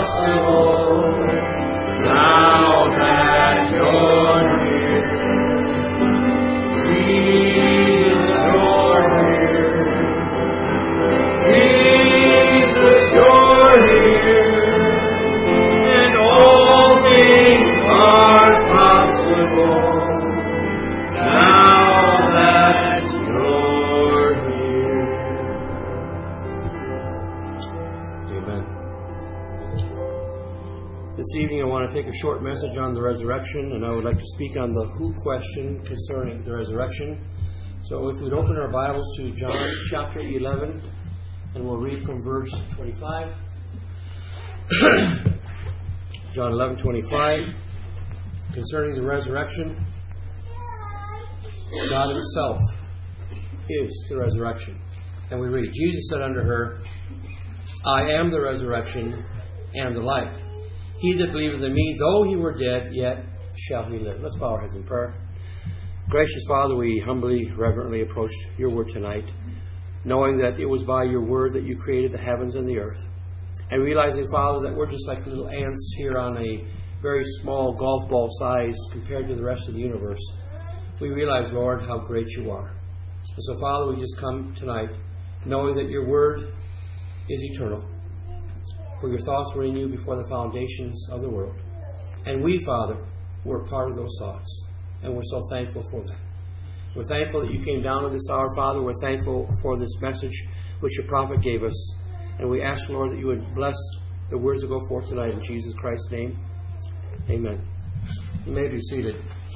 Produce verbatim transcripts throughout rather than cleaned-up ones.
possible now that you're here. Jesus, you're here. Jesus, you're here. And all things are possible now that you're here. Amen. This evening I want to take a short message on the resurrection, and I would like to speak on the who question concerning the resurrection. So if we'd open our Bibles to John chapter eleven, and we'll read from verse twenty-five. John eleven twenty-five, concerning the resurrection. God Himself is the resurrection. And we read, Jesus said unto her, I am the resurrection and the life. He that believeth in me, though he were dead, yet shall he live. Let's bow our heads in prayer. Gracious Father, we humbly, reverently approach your word tonight, knowing that it was by your word that you created the heavens and the earth. And realizing, Father, that we're just like little ants here on a very small golf ball size compared to the rest of the universe. We realize, Lord, how great you are. And so, Father, we just come tonight knowing that your word is eternal. For your thoughts were in you before the foundations of the world. And we, Father, were part of those thoughts. And we're so thankful for that. We're thankful that you came down to this hour, Father. We're thankful for this message which your prophet gave us. And we ask, Lord, that you would bless the words that go forth tonight in Jesus Christ's name. Amen. You may be seated.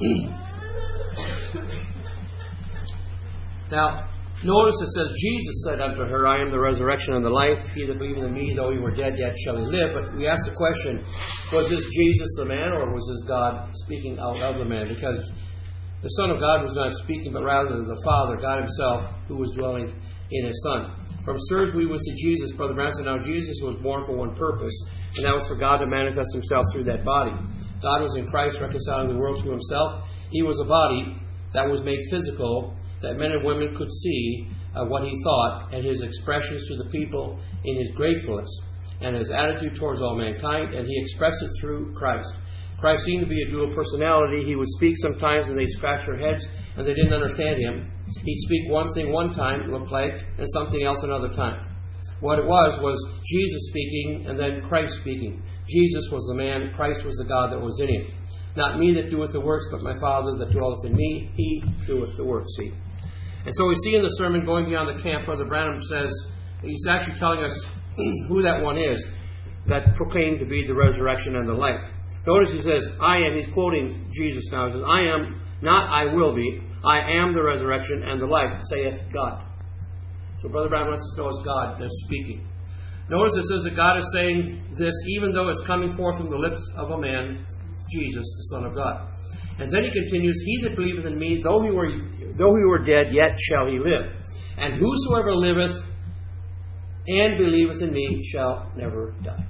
Now, notice it says, Jesus said unto her, I am the resurrection and the life. He that believeth in me, though he were dead, yet shall he live. But we ask the question, was this Jesus the man, or was this God speaking out of the man? Because the Son of God was not speaking, but rather the Father, God Himself, who was dwelling in His Son. From sirs we would see Jesus, Brother Brown said, now Jesus was born for one purpose, and that was for God to manifest Himself through that body. God was in Christ reconciling the world to Himself. He was a body that was made physical, that men and women could see uh, what He thought, and His expressions to the people in His gratefulness and His attitude towards all mankind, and He expressed it through Christ. Christ seemed to be a dual personality. He would speak sometimes and they scratch their heads and they didn't understand Him. He'd speak one thing one time, looked like, and something else another time. What it was was Jesus speaking and then Christ speaking. Jesus was the man, Christ was the God that was in Him. Not me that doeth the works, but my Father that dwelleth in me, He doeth the works. See? And so we see in the sermon going beyond the camp, Brother Branham says, he's actually telling us who that one is that proclaimed to be the resurrection and the life. Notice he says, I am, he's quoting Jesus now, he says, I am, not I will be, I am the resurrection and the life, saith God. So Brother Branham lets us know it's God that's speaking. Notice it says that God is saying this even though it's coming forth from the lips of a man, Jesus, the Son of God. And then he continues, he that believeth in me, though he were though he were dead, yet shall he live. And whosoever liveth and believeth in me shall never die.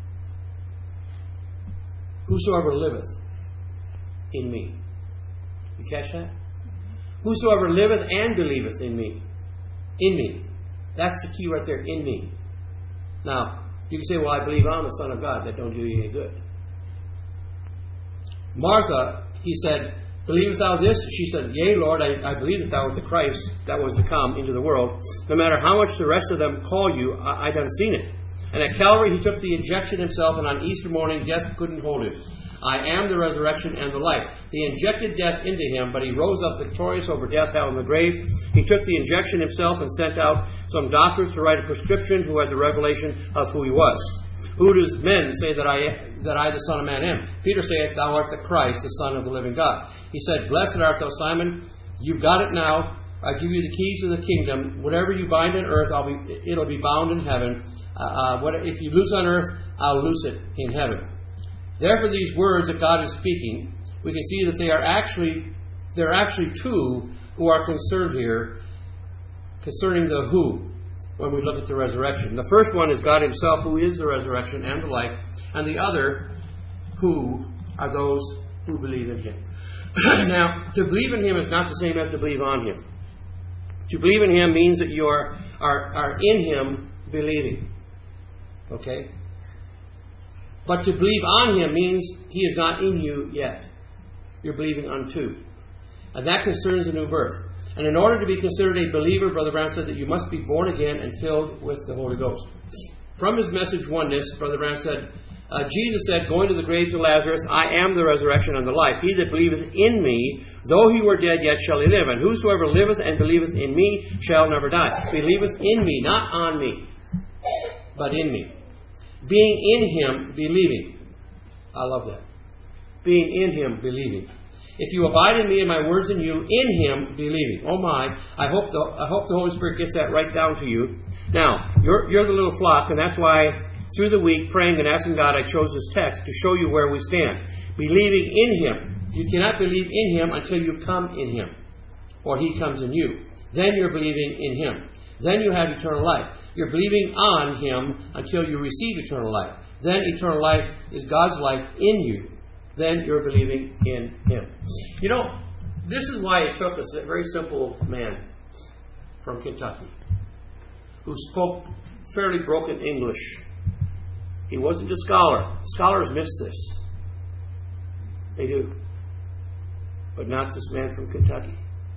Whosoever liveth in me. You catch that? Whosoever liveth and believeth in me. In me. That's the key right there, in me. Now, you can say, well, I believe I'm the Son of God. That don't do you any good. Martha, he said, believest thou this? She said, yea, Lord, I, I believe that thou art the Christ that was to come into the world. No matter how much the rest of them call you, I, I done seen it. And at Calvary he took the injection himself, and on Easter morning death couldn't hold him. I am the resurrection and the life. They injected death into him, but he rose up victorious over death, hell, and the grave. He took the injection himself and sent out some doctors to write a prescription who had the revelation of who he was. Who does men say that I that I the Son of Man am? Peter saith, thou art the Christ, the Son of the living God. He said, blessed art thou, Simon. You've got it now. I give you the keys of the kingdom. Whatever you bind on earth, I'll be, it'll be bound in heaven. Uh, uh, what, if you loose on earth, I'll loose it in heaven. Therefore, these words that God is speaking, we can see that they are actually, there are actually two who are concerned here concerning the who when we look at the resurrection. The first one is God Himself, who is the resurrection and the life, and the other who are those who believe in Him. Now, to believe in Him is not the same as to believe on Him. To believe in Him means that you are, are, are in Him believing. Okay? But to believe on Him means He is not in you yet. You're believing unto. And that concerns a new birth. And in order to be considered a believer, Brother Branham said that you must be born again and filled with the Holy Ghost. From his message, Oneness, Brother Branham said, uh, Jesus said, going to the grave to Lazarus, I am the resurrection and the life. He that believeth in me, though he were dead, yet shall he live. And whosoever liveth and believeth in me shall never die. Believeth in me, not on me, but in me. Being in Him, believing. I love that. Being in Him, believing. If you abide in me and my words in you, in Him, believing. Oh my, I hope the, I hope the Holy Spirit gets that right down to you. Now, you're, you're the little flock, and that's why through the week, praying and asking God, I chose this text to show you where we stand. Believing in Him. You cannot believe in Him until you come in Him, or He comes in you. Then you're believing in Him. Then you have eternal life. You're believing on Him until you receive eternal life. Then eternal life is God's life in you. Then you're believing in Him. You know, this is why it took us, a very simple man from Kentucky, who spoke fairly broken English. He wasn't a scholar. Scholars miss this. They do. But not this man from Kentucky.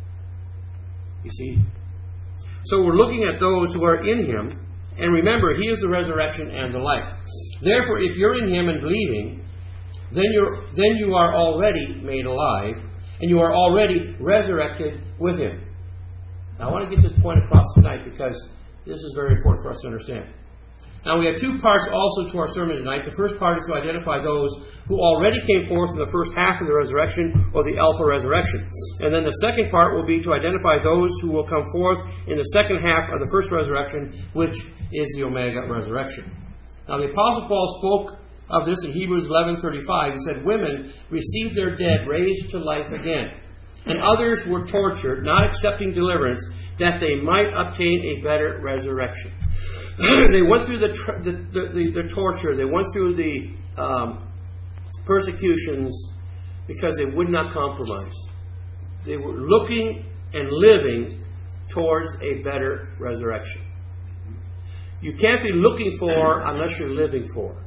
You see? So we're looking at those who are in Him. And remember, He is the resurrection and the life. Therefore, if you're in Him and believing, then you're then you are already made alive, and you are already resurrected with Him. Now, I want to get this point across tonight because this is very important for us to understand. Now, we have two parts also to our sermon tonight. The first part is to identify those who already came forth in the first half of the resurrection, or the Alpha resurrection. And then the second part will be to identify those who will come forth in the second half of the first resurrection, which is the Omega resurrection. Now, the Apostle Paul spoke of this in Hebrews eleven thirty-five. He said, women received their dead raised to life again, and others were tortured, not accepting deliverance, that they might obtain a better resurrection. They went through the, the, the, the, the torture. They went through the um, persecutions because they would not compromise. They were looking and living towards a better resurrection. You can't be looking for unless you're living for.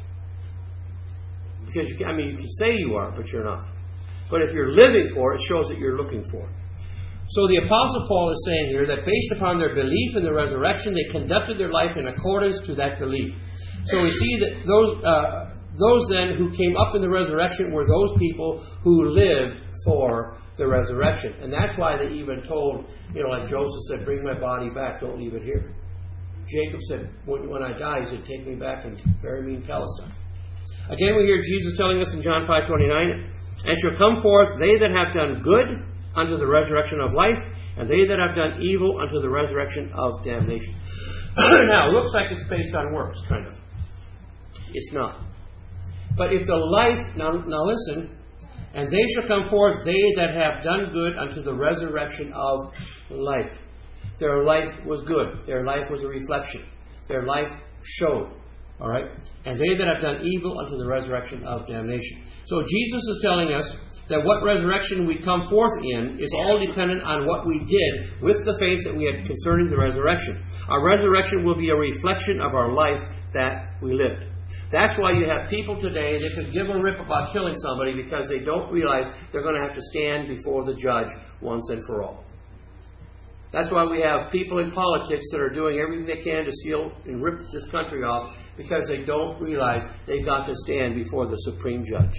Because you can, I mean, you can say you are, but you're not. But if you're living for it, it shows that you're looking for it. So the Apostle Paul is saying here that based upon their belief in the resurrection, they conducted their life in accordance to that belief. So we see that those uh, those then who came up in the resurrection were those people who lived for the resurrection. And that's why they even told, you know, like Joseph said, bring my body back, don't leave it here. Jacob said, when, when I die, he said, take me back and bury me in Palestine. Again, we hear Jesus telling us in John five twenty-nine, and shall come forth they that have done good unto the resurrection of life, and they that have done evil unto the resurrection of damnation. Now, it looks like it's based on works, kind of. It's not. But if the life, now, now listen, and they shall come forth, they that have done good unto the resurrection of life. Their life was good. Their life was a reflection. Their life showed. All right? And they that have done evil unto the resurrection of damnation. So Jesus is telling us that what resurrection we come forth in is all dependent on what we did with the faith that we had concerning the resurrection. Our resurrection will be a reflection of our life that we lived. That's why you have people today that could give a rip about killing somebody because they don't realize they're going to have to stand before the judge once and for all. That's why we have people in politics that are doing everything they can to steal and rip this country off because they don't realize they've got to stand before the supreme judge.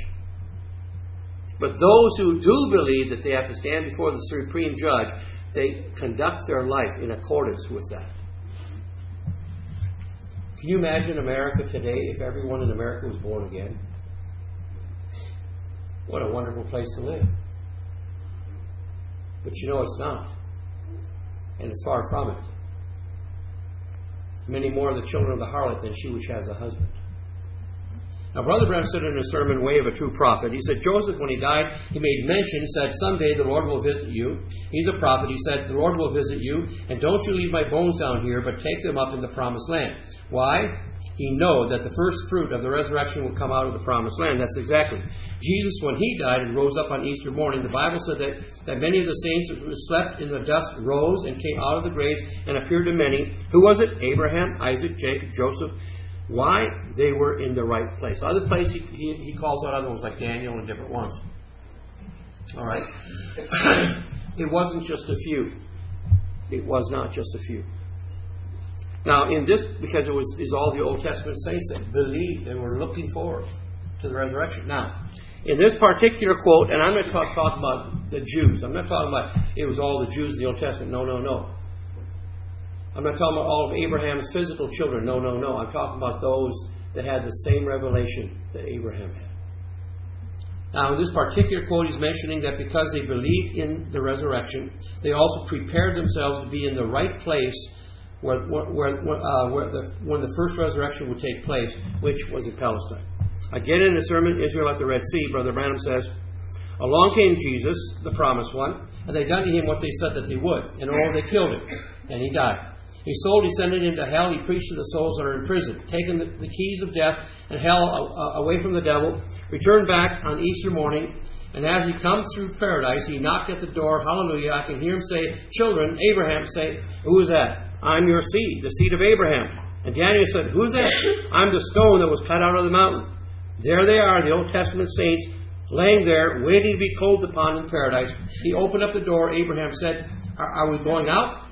But those who do believe that they have to stand before the supreme judge, they conduct their life in accordance with that. Can you imagine America today if everyone in America was born again? What a wonderful place to live. But you know it's not. And it's far from it. Many more are the children of the harlot than she which has a husband. Now, Brother Branham said in his sermon, Way of a True Prophet, he said, Joseph, when he died, he made mention, said, someday the Lord will visit you. He's a prophet. He said, the Lord will visit you, and don't you leave my bones down here, but take them up in the promised land. Why? He knew that the first fruit of the resurrection will come out of the promised land. That's exactly. Jesus, when he died and rose up on Easter morning, the Bible said that, that many of the saints who slept in the dust rose and came out of the graves and appeared to many. Who was it? Abraham, Isaac, Jacob, Joseph, Why? They were in the right place. Other place he, he, he calls out other ones like Daniel and different ones. All right. It wasn't just a few. It was not just a few. Now, in this, because it was is all the Old Testament saints that believed and were looking forward to the resurrection. Now, in this particular quote, and I'm not talk, talking about the Jews. I'm not talking about it was all the Jews in the Old Testament. No, no, no. I'm not talking about all of Abraham's physical children. No, no, no. I'm talking about those that had the same revelation that Abraham had. Now, in this particular quote, he's mentioning that because they believed in the resurrection, they also prepared themselves to be in the right place where, where, uh, where the, when the first resurrection would take place, which was in Palestine. Again, in the sermon, Israel at the Red Sea, Brother Branham says, along came Jesus, the promised one, and they done to him what they said that they would. And oh, they killed him, and he died. His soul descended into hell. He preached to the souls that are in prison, taking the, the keys of death and hell uh, away from the devil, returned back on Easter morning, and as he comes through paradise, he knocked at the door. Hallelujah. I can hear him say, children, Abraham say, who is that? I'm your seed, the seed of Abraham. And Daniel said, who's that? I'm the stone that was cut out of the mountain. There they are, the Old Testament saints, laying there, waiting to be clothed upon in paradise. He opened up the door. Abraham said, are, are we going out?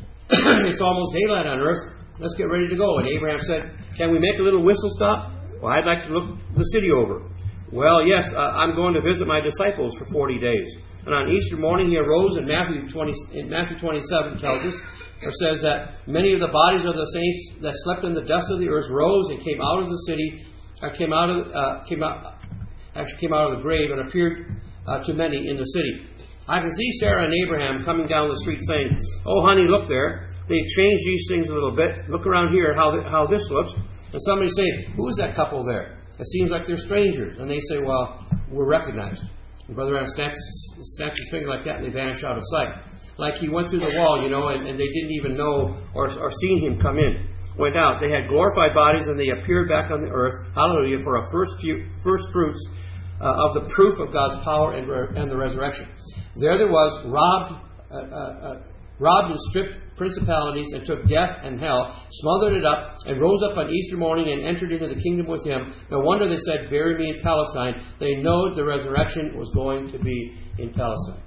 It's almost daylight on earth. Let's get ready to go. And Abraham said, can we make a little whistle stop? Well, I'd like to look the city over. Well, yes, uh, I'm going to visit my disciples for forty days. And on Easter morning he arose, and Matthew twenty, in Matthew twenty-seven tells us, or says that many of the bodies of the saints that slept in the dust of the earth rose and came out of the city, uh, came out of, uh, came out, actually came out of the grave and appeared uh, to many in the city. I can see Sarah and Abraham coming down the street saying, oh, honey, look there. They changed these things a little bit. Look around here how th- how this looks. And somebody say, who is that couple there? It seems like they're strangers. And they say, well, we're recognized. And Brother Adam snatches, snatches his finger like that and they vanish out of sight. Like he went through the wall, you know, and, and they didn't even know or, or seen him come in. Went out. They had glorified bodies and they appeared back on the earth. Hallelujah. For a first, few, first fruits uh, of the proof of God's power and, re- and the resurrection. There there was, robbed, uh, uh, uh, robbed and stripped principalities and took death and hell, smothered it up, and rose up on Easter morning and entered into the kingdom with him. No wonder they said, bury me in Palestine. They know the resurrection was going to be in Palestine.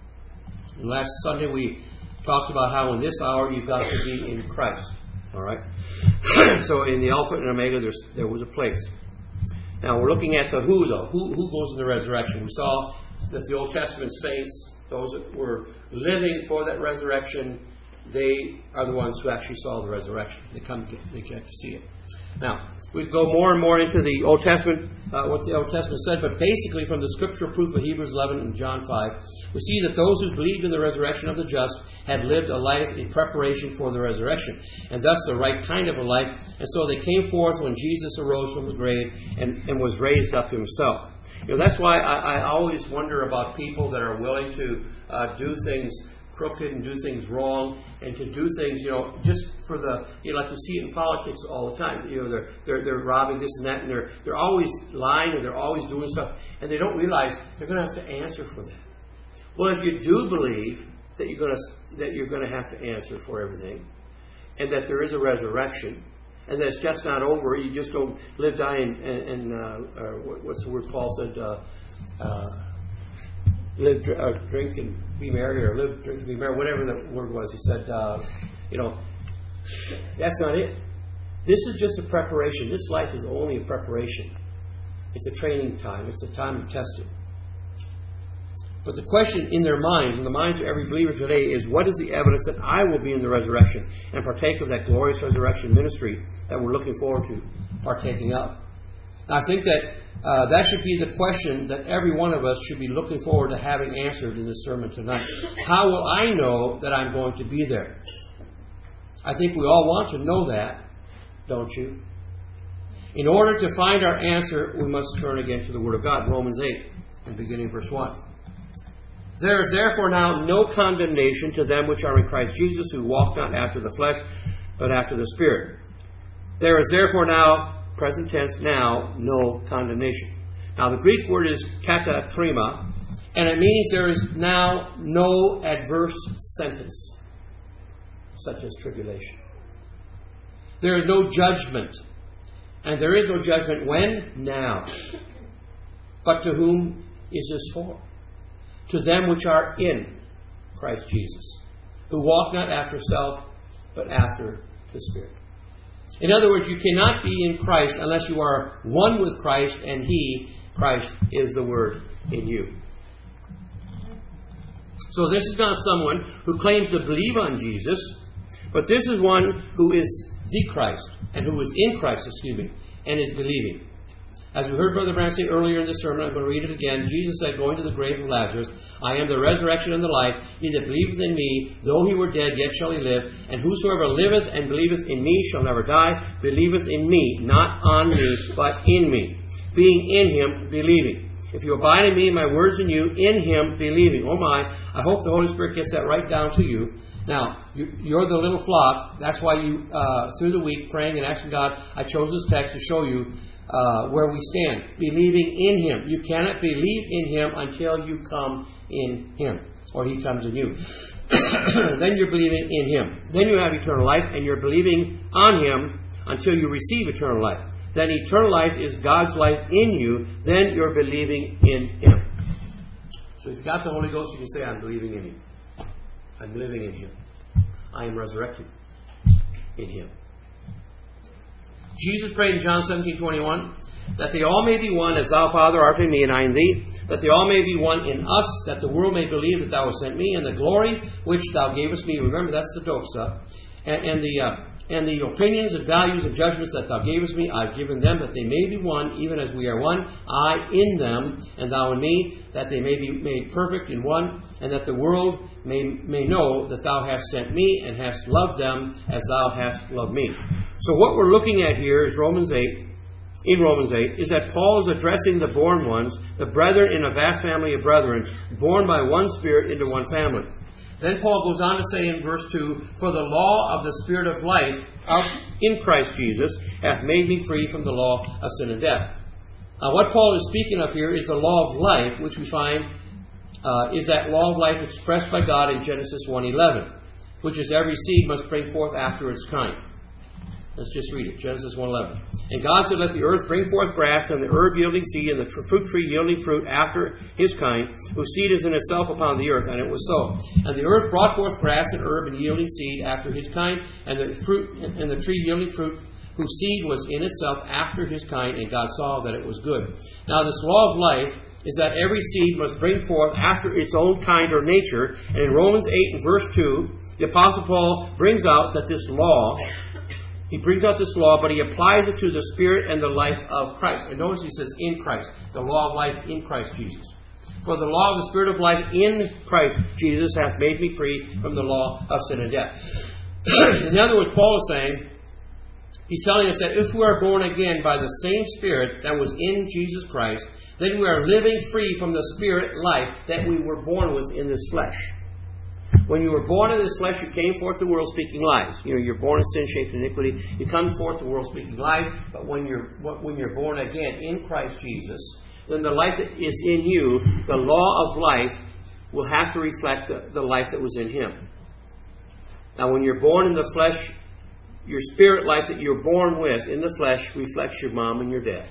And last Sunday we talked about how in this hour you've got to be in Christ. All right? So in the Alpha and Omega there's, there was a place. Now we're looking at the who though. Who, who goes in the resurrection? We saw that the Old Testament saints, those that were living for that resurrection, they are the ones who actually saw the resurrection. They come, they get to see it. Now, we go more and more into the Old Testament, uh, what the Old Testament said, but basically from the scriptural proof of Hebrews eleven and John five, we see that those who believed in the resurrection of the just had lived a life in preparation for the resurrection, and thus the right kind of a life. And so they came forth when Jesus arose from the grave and, and was raised up himself. You know, that's why I, I always wonder about people that are willing to uh, do things crooked and do things wrong, and to do things, you know, just for the, you know, like you see it in politics all the time. You know, they're they're they're robbing this and that, and they're they're always lying and they're always doing stuff, and they don't realize they're going to have to answer for that. Well, if you do believe that you're going to that you're going to have to answer for everything, and that there is a resurrection, and that it's just not over, you just don't live, die, and, and, and uh, or what's the word Paul said. Uh, uh, Live, uh, drink, and be merry, or live, drink, and be merry, whatever the word was. He said, uh, you know, that's not it. This is just a preparation. This life is only a preparation. It's a training time. It's a time of testing. But the question in their minds, in the minds of every believer today, is what is the evidence that I will be in the resurrection and partake of that glorious resurrection ministry that we're looking forward to partaking of? I think that uh, that should be the question that every one of us should be looking forward to having answered in this sermon tonight. How will I know that I'm going to be there? I think we all want to know that, don't you? In order to find our answer, we must turn again to the Word of God, Romans eight, and beginning verse one. There is therefore now no condemnation to them which are in Christ Jesus, who walk not after the flesh, but after the Spirit. There is therefore now, present tense, now, no condemnation. Now, the Greek word is katakrima, and it means there is now no adverse sentence, such as tribulation. There is no judgment. And there is no judgment when? Now. But to whom is this for? To them which are in Christ Jesus, who walk not after self, but after the Spirit. In other words, you cannot be in Christ unless you are one with Christ, and He, Christ, is the Word in you. So this is not someone who claims to believe on Jesus, but this is one who is the Christ, and who is in Christ, excuse me, and is believing. As we heard Brother Brandt say earlier in the sermon, I'm going to read it again. Jesus said, going to the grave of Lazarus, I am the resurrection and the life. He that believeth in me, though he were dead, yet shall he live. And whosoever liveth and believeth in me shall never die. Believeth in me, not on me, but in me. Being in him, believing. If you abide in me, my words in you, in him, believing. Oh my, I hope the Holy Spirit gets that right down to you. Now, you, you're the little flock. That's why you, uh, through the week, praying and asking God, I chose this text to show you Uh, where we stand, believing in Him. You cannot believe in Him until you come in Him, or He comes in you. Then you're believing in Him. Then you have eternal life, and you're believing on Him until you receive eternal life. Then eternal life is God's life in you. Then you're believing in Him. So if you've got the Holy Ghost, you can say, I'm believing in Him. I'm living in Him. I am resurrected in Him. Jesus prayed in John seventeen twenty-one, that they all may be one, as thou, Father, art in me, and I in thee, that they all may be one in us, that the world may believe that thou hast sent me, and the glory which thou gavest me. Remember, that's the doxa. And, and the uh, and the opinions and values and judgments that thou gavest me, I've given them, that they may be one, even as we are one, I in them, and thou in me, that they may be made perfect in one, and that the world may, may know that thou hast sent me, and hast loved them as thou hast loved me. So what we're looking at here is Romans eight, in Romans eight, is that Paul is addressing the born ones, the brethren in a vast family of brethren, born by one Spirit into one family. Then Paul goes on to say in verse two, for the law of the Spirit of life of, in Christ Jesus hath made me free from the law of sin and death. Now what Paul is speaking of here is the law of life, which we find uh, is that law of life expressed by God in Genesis one eleven, which is every seed must bring forth after its kind. Let's just read it. Genesis one eleven. And God said, let the earth bring forth grass, and the herb yielding seed, and the fruit tree yielding fruit after his kind, whose seed is in itself upon the earth. And it was so. And the earth brought forth grass and herb and yielding seed after his kind, and the fruit and the tree yielding fruit, whose seed was in itself after his kind, and God saw that it was good. Now this law of life is that every seed must bring forth after its own kind or nature. And in Romans eight and verse two, the Apostle Paul brings out that this law, He brings out this law, but he applies it to the Spirit and the life of Christ. And notice he says, in Christ. The law of life in Christ Jesus. For the law of the Spirit of life in Christ Jesus hath made me free from the law of sin and death. In other words, Paul is saying, he's telling us that if we are born again by the same Spirit that was in Jesus Christ, then we are living free from the Spirit life that we were born with in this flesh. When you were born in this flesh, you came forth to the world speaking lies. You know, you're born in sin, shaped in iniquity. You come forth to the world speaking lies. But when you're when you're born again in Christ Jesus, then the life that is in you, the law of life, will have to reflect the, the life that was in Him. Now, when you're born in the flesh, your spirit life that you're born with in the flesh reflects your mom and your dad.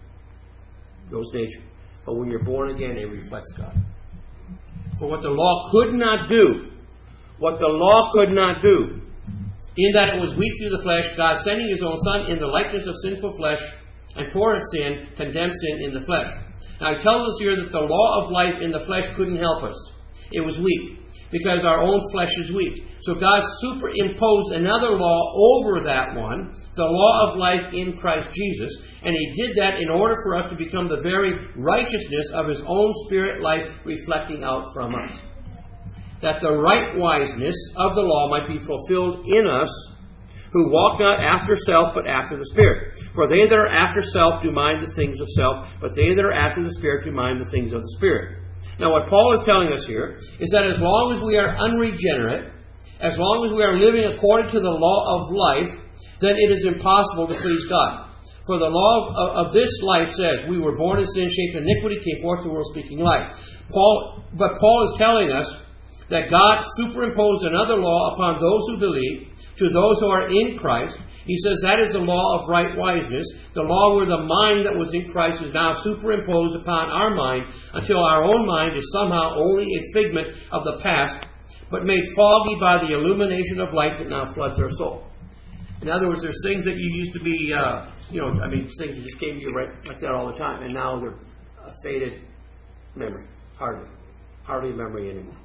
Those nature. But when you're born again, it reflects God. For what the law could not do, what the law could not do, in that it was weak through the flesh, God sending His own Son in the likeness of sinful flesh, and for His sin, condemned sin in the flesh. Now, it tells us here that the law of life in the flesh couldn't help us. It was weak, because our own flesh is weak. So God superimposed another law over that one, the law of life in Christ Jesus, and He did that in order for us to become the very righteousness of His own Spirit life reflecting out from us. That the right wiseness of the law might be fulfilled in us, who walk not after self, but after the Spirit. For they that are after self do mind the things of self, but they that are after the Spirit do mind the things of the Spirit. Now what Paul is telling us here is that as long as we are unregenerate, as long as we are living according to the law of life, then it is impossible to please God. For the law of, of this life says, we were born in sin, shaped in iniquity, came forth to the world speaking life. Paul, but Paul is telling us that God superimposed another law upon those who believe, To those who are in Christ, he says that is the law of right wiseness, the law where the mind that was in Christ is now superimposed upon our mind until our own mind is somehow only a figment of the past, but made foggy by the illumination of light that now floods our soul. In other words, there's things that you used to be, uh, you know, I mean, things that just came to you right like that all the time, and now they're a faded memory. Hardly. Hardly a memory anymore.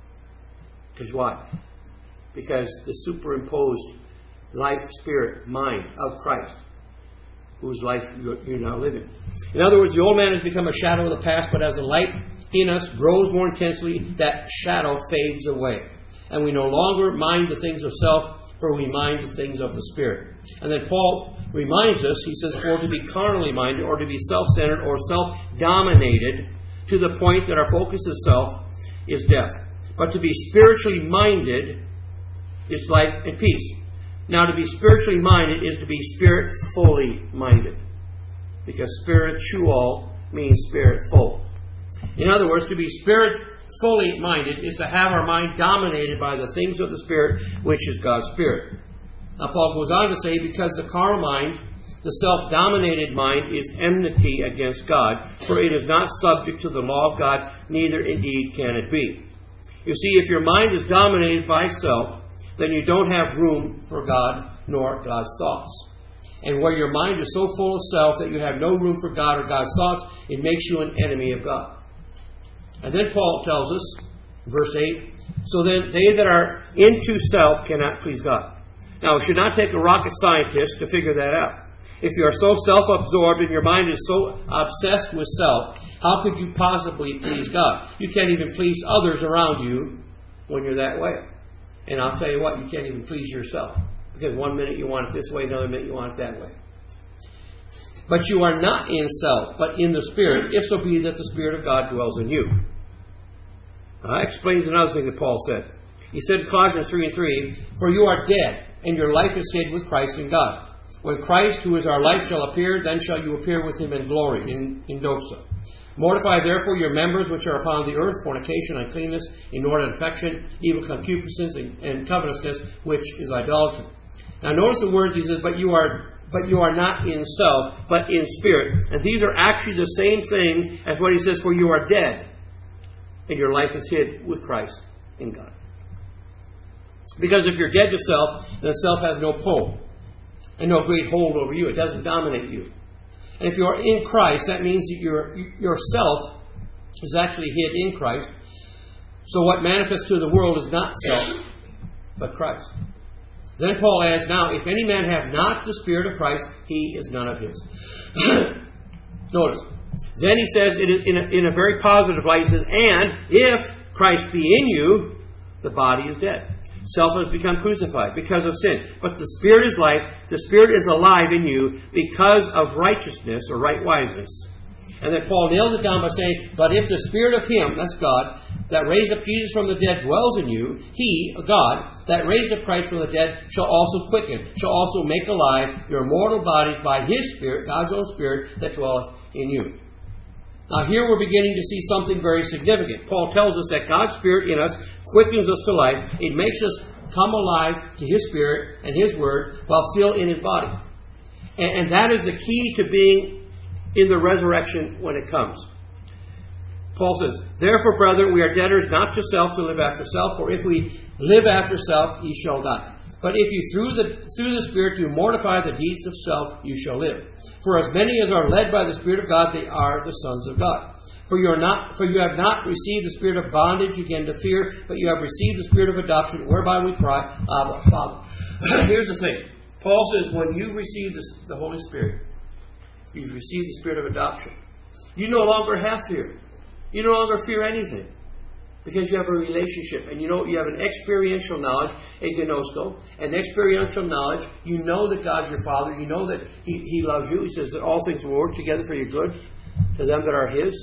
Because why? Because the superimposed life, spirit, mind of Christ, whose life you're now living. In other words, the old man has become a shadow of the past, but as the light in us grows more intensely, that shadow fades away. And we no longer mind the things of self, for we mind the things of the Spirit. And then Paul reminds us, he says, for to be carnally minded, or to be self-centered, or self-dominated, to the point that our focus is self, is death. But to be spiritually minded is life and peace. Now, to be spiritually minded is to be spirit-fully minded. Because spiritual means spirit-full. In other words, to be spirit-fully minded is to have our mind dominated by the things of the Spirit, which is God's Spirit. Now, Paul goes on to say, because the carnal mind, the self-dominated mind, is enmity against God, for it is not subject to the law of God, neither indeed can it be. You see, if your mind is dominated by self, then you don't have room for God nor God's thoughts. And where your mind is so full of self that you have no room for God or God's thoughts, it makes you an enemy of God. And then Paul tells us, verse eight, so then they that are into self cannot please God. Now, it should not take a rocket scientist to figure that out. If you are so self-absorbed and your mind is so obsessed with self, how could you possibly please God? You can't even please others around you when you're that way. And I'll tell you what, you can't even please yourself. Because one minute you want it this way, another minute you want it that way. But you are not in self, but in the Spirit, if so be that the Spirit of God dwells in you. Now, that explains another thing that Paul said. He said in Colossians three and three, for you are dead, and your life is hid with Christ in God. When Christ, who is our life, shall appear, then shall you appear with him in glory, in, in doxa. Mortify therefore your members which are upon the earth, fornication, uncleanness, inordinate affection, evil concupiscence, and, and covetousness, which is idolatry. Now notice the words he says, but you are but you are not in self, but in spirit. And these are actually the same thing as what he says, for you are dead, and your life is hid with Christ in God. Because if you're dead to self, then self has no pull and no great hold over you. It doesn't dominate you. And if you're in Christ, that means that your yourself is actually hid in Christ. So what manifests to the world is not self, but Christ. Then Paul adds, now, if any man have not the Spirit of Christ, he is none of his. Notice. Then he says, it is in, a, in a very positive light, he says, and if Christ be in you, the body is dead. Self has become crucified because of sin. But the Spirit is life. The Spirit is alive in you because of righteousness or right wiseness. And then Paul nails it down by saying, but if the Spirit of Him, that's God, that raised up Jesus from the dead dwells in you, He, God, that raised up Christ from the dead, shall also quicken, shall also make alive your mortal bodies by His Spirit, God's own Spirit, that dwelleth in you. Now here we're beginning to see something very significant. Paul tells us that God's Spirit in us quickens us to life. It makes us come alive to His Spirit and His Word while still in His body. And, and that is the key to being in the resurrection when it comes. Paul says, therefore, brethren, we are debtors not to self to live after self, for if we live after self, ye shall die. But if you through the through the Spirit do mortify the deeds of self, you shall live. For as many as are led by the Spirit of God, they are the sons of God. For you are not, for you have not received the spirit of bondage again to fear, but you have received the Spirit of adoption, whereby we cry, Abba, Father. Here's the thing. Paul says, when you receive this, the Holy Spirit, you've received the Spirit of adoption. You no longer have fear. You no longer fear anything. Because you have a relationship, and you know you have an experiential knowledge, a gnosko, an experiential knowledge. You know that God's your Father. You know that He, he loves you. He says that all things will work together for your good to them that are His.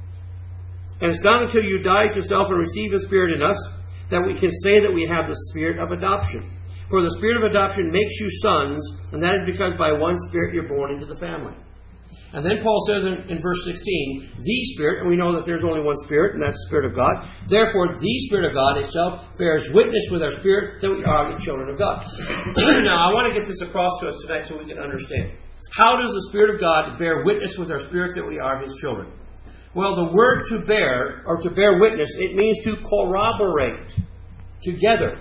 And it's not until you die to self and receive His Spirit in us that we can say that we have the Spirit of adoption. For the Spirit of adoption makes you sons, and that is because by one Spirit you're born into the family. And then Paul says in, in verse sixteen, the Spirit, and we know that there's only one Spirit, and that's the Spirit of God. Therefore, the Spirit of God itself bears witness with our spirit that we are the children of God. Now, I want to get this across to us tonight so we can understand. How does the Spirit of God bear witness with our spirit that we are His children? Well, the word to bear, or to bear witness, it means to corroborate together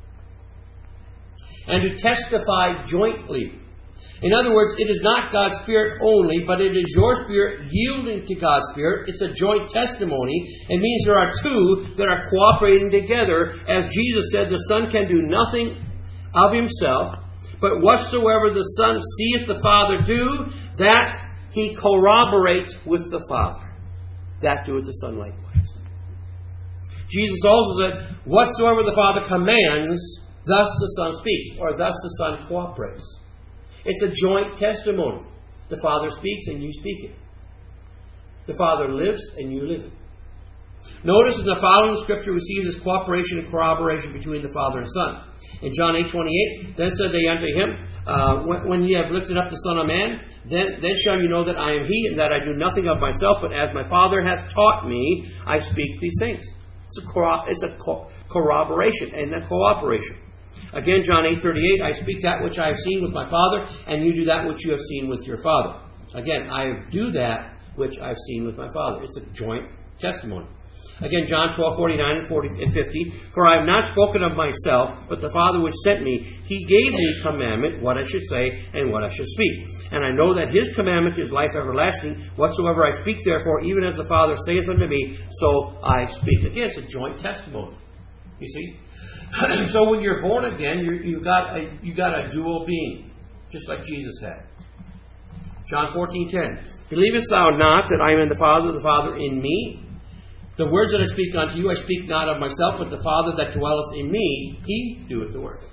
and to testify jointly. In other words, it is not God's Spirit only, but it is your spirit yielding to God's Spirit. It's a joint testimony. It means there are two that are cooperating together. As Jesus said, the Son can do nothing of Himself, but whatsoever the Son seeth the Father do, that He corroborates with the Father. That doeth the Son likewise. Jesus also said, whatsoever the Father commands, thus the Son speaks, or thus the Son cooperates. It's a joint testimony. The Father speaks and you speak it. The Father lives and you live it. Notice in the following scripture we see this cooperation and corroboration between the Father and Son. In John eight twenty-eight, then said they unto Him, uh, when, when ye have lifted up the Son of Man, then, then shall you know that I am He, and that I do nothing of myself, but as my Father hath taught me, I speak these things. It's a, corro- it's a co- corroboration and a cooperation. Again, John eight thirty-eight, I speak that which I have seen with my Father, and you do that which you have seen with your Father. Again, I do that which I have seen with my Father. It's a joint testimony. Again, John twelve forty-nine and, forty, and fifty, for I have not spoken of myself, but the Father which sent me, He gave me commandment, what I should say, and what I should speak. And I know that His commandment is life everlasting. Whatsoever I speak, therefore, even as the Father saith unto me, so I speak. Again, it's a joint testimony. You see? So when you're born again, you you got a you got a dual being, just like Jesus had. John fourteen ten. Believest thou not that I am in the Father, the Father in me? The words that I speak unto you, I speak not of myself, but the Father that dwelleth in me, He doeth the work.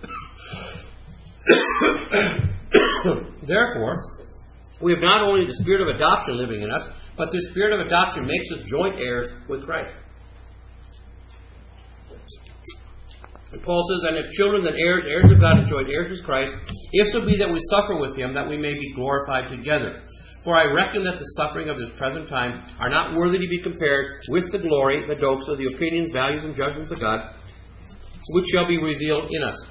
Therefore, we have not only the Spirit of adoption living in us, but the Spirit of adoption makes us joint heirs with Christ. And Paul says, and if children, then heirs, heirs of God, and joint heirs with Christ, if so be that we suffer with Him, that we may be glorified together. For I reckon that the suffering of this present time are not worthy to be compared with the glory, the dokes of the opinions, values, and judgments of God, which shall be revealed in us.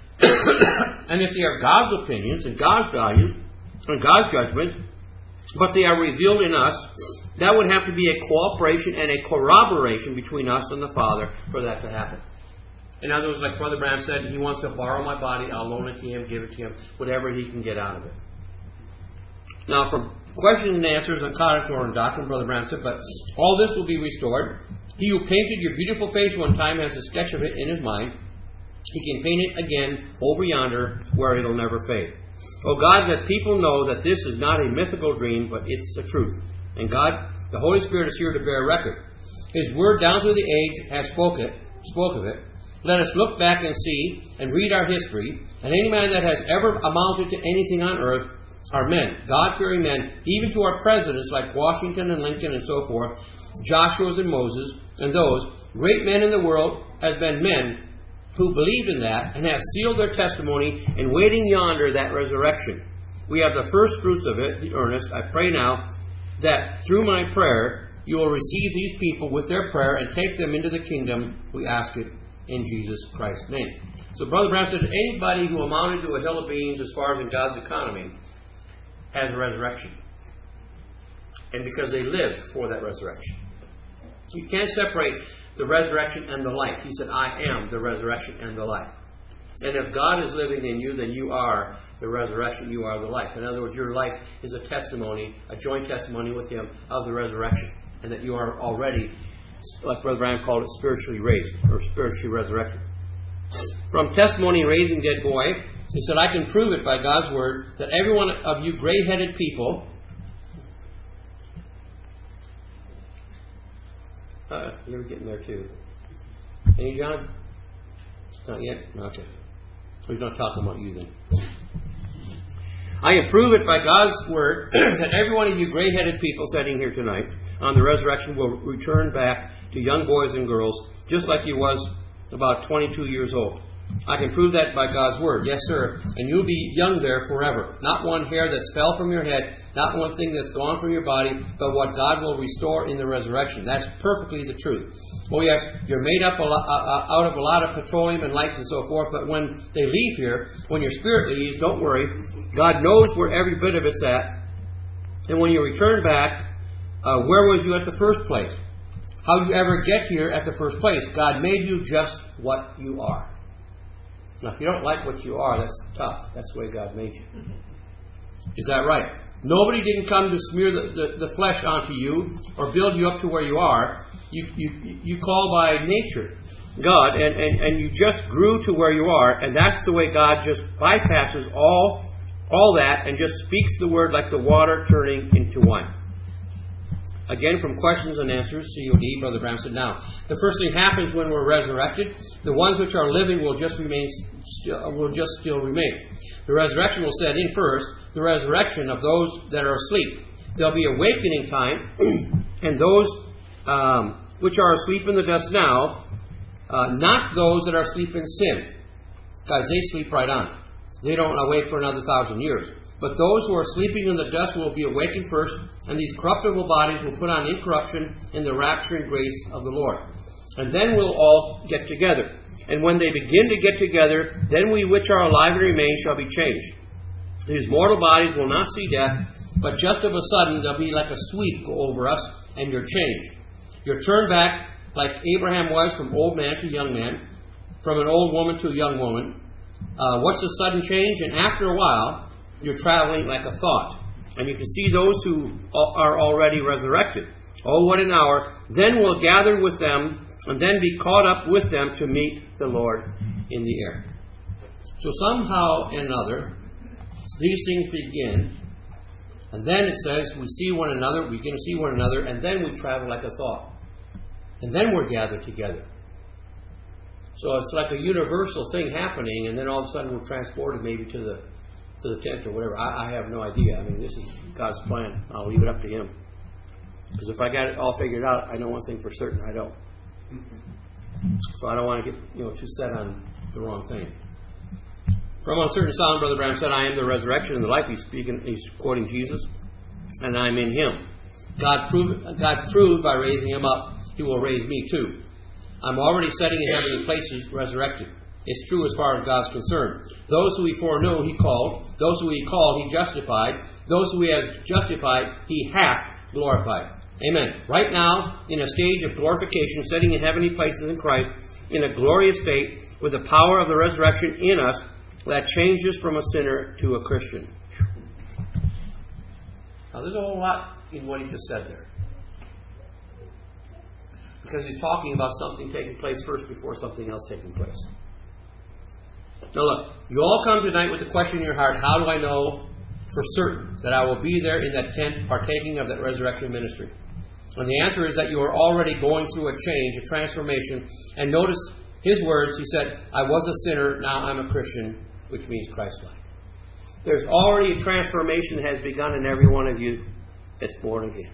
And if they are God's opinions, and God's values, and God's judgments, but they are revealed in us, that would have to be a cooperation and a corroboration between us and the Father for that to happen. In other words, like Brother Branham said, he wants to borrow my body, I'll loan it to him, give it to him, whatever he can get out of it. Now, from questions and answers on Conator and doctrine, Brother Branham said, but all this will be restored. He who painted your beautiful face one time has a sketch of it in his mind. He can paint it again over yonder where it'll never fade. Oh God, let people know that this is not a mythical dream, but it's the truth. And God, the Holy Spirit is here to bear record. His word down through the age has spoke it, spoke of it. Let us look back and see and read our history. And any man that has ever amounted to anything on earth are men, God-fearing men, even to our presidents like Washington and Lincoln and so forth, Joshua's and Moses, and those great men in the world has been men who believed in that and have sealed their testimony in waiting yonder that resurrection. We have the first fruits of it, the earnest. I pray now that through my prayer you will receive these people with their prayer and take them into the kingdom. We ask it in Jesus Christ's name. So Brother Branham said, anybody who amounted to a hill of beans as far as in God's economy has a resurrection. And because they lived for that resurrection. You can't separate the resurrection and the life. He said, I am the resurrection and the life. And if God is living in you, then you are the resurrection, you are the life. In other words, your life is a testimony, a joint testimony with Him of the resurrection. And that you are already, like Brother Branham called it, spiritually raised or spiritually resurrected. From testimony raising dead boy, he said, I can prove it by God's word that every one of you gray-headed people, uh, you're getting there too. Any, John? Not yet? Okay. We're not talking about you then. I approve it by God's word that every one of you gray-headed people sitting here tonight on the resurrection will return back to young boys and girls just like you was about twenty-two years old. I can prove that by God's Word. Yes, sir. And you'll be young there forever. Not one hair that's fell from your head, not one thing that's gone from your body, but what God will restore in the resurrection. That's perfectly the truth. Oh, yes, you're made up a lot, uh, out of a lot of petroleum and lights and so forth, but when they leave here, when your spirit leaves, don't worry. God knows where every bit of it's at. And when you return back, uh, where was you at the first place? How did you ever get here at the first place? God made you just what you are. Now, if you don't like what you are, that's tough. That's the way God made you. Is that right? Nobody didn't come to smear the, the, the flesh onto you or build you up to where you are. You you you call by nature God, and, and, and you just grew to where you are, and that's the way God just bypasses all all that and just speaks the word like the water turning into wine. Again, from questions and answers, C O D, Brother Branham said, now, the first thing happens when we're resurrected, the ones which are living will just remain, will just still remain. The resurrection will set in first, the resurrection of those that are asleep. There'll be awakening time, and those um, which are asleep in the dust now, uh, not those that are asleep in sin. Guys, they sleep right on. They don't awake for another thousand years. But those who are sleeping in the dust will be awakened first, and these corruptible bodies will put on incorruption in the rapture and grace of the Lord. And then we'll all get together. And when they begin to get together, then we which are alive and remain shall be changed. These mortal bodies will not see death, but just of a sudden there'll be like a sweep go over us, and you're changed. You're turned back like Abraham was from old man to young man, from an old woman to a young woman. Uh, what's the sudden change? And after a while, you're traveling like a thought. And you can see those who are already resurrected. Oh, what an hour. Then we'll gather with them and then be caught up with them to meet the Lord in the air. So somehow and another, these things begin. And then it says we see one another, we begin to see one another, and then we travel like a thought. And then we're gathered together. So it's like a universal thing happening, and then all of a sudden we're transported maybe to the to the tent or whatever. I, I have no idea. I mean, this is God's plan. I'll leave it up to Him. Because if I got it all figured out, I know one thing for certain. I don't. So I don't want to get you know too set on the wrong thing. From a certain psalm, Brother Branham said, I am the resurrection and the life. He's speaking. He's quoting Jesus. And I'm in Him. God proved, God proved by raising Him up, He will raise me too. I'm already sitting in heavenly places, resurrected. It's true as far as God's concerned. Those who He foreknew, He called. Those who He called, He justified. Those who He has justified, He hath glorified. Amen. Right now, in a stage of glorification, sitting in heavenly places in Christ, in a glorious state, with the power of the resurrection in us, that changes from a sinner to a Christian. Now, there's a whole lot in what he just said there. Because he's talking about something taking place first before something else taking place. Now look, you all come tonight with the question in your heart, how do I know for certain that I will be there in that tent partaking of that resurrection ministry? And the answer is that you are already going through a change, a transformation. And notice his words, he said, I was a sinner, now I'm a Christian, which means Christ-like. There's already a transformation that has begun in every one of you that's born again.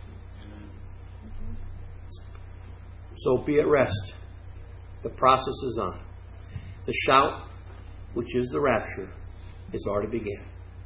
So be at rest. The process is on. The shout, which is the rapture, is already begun.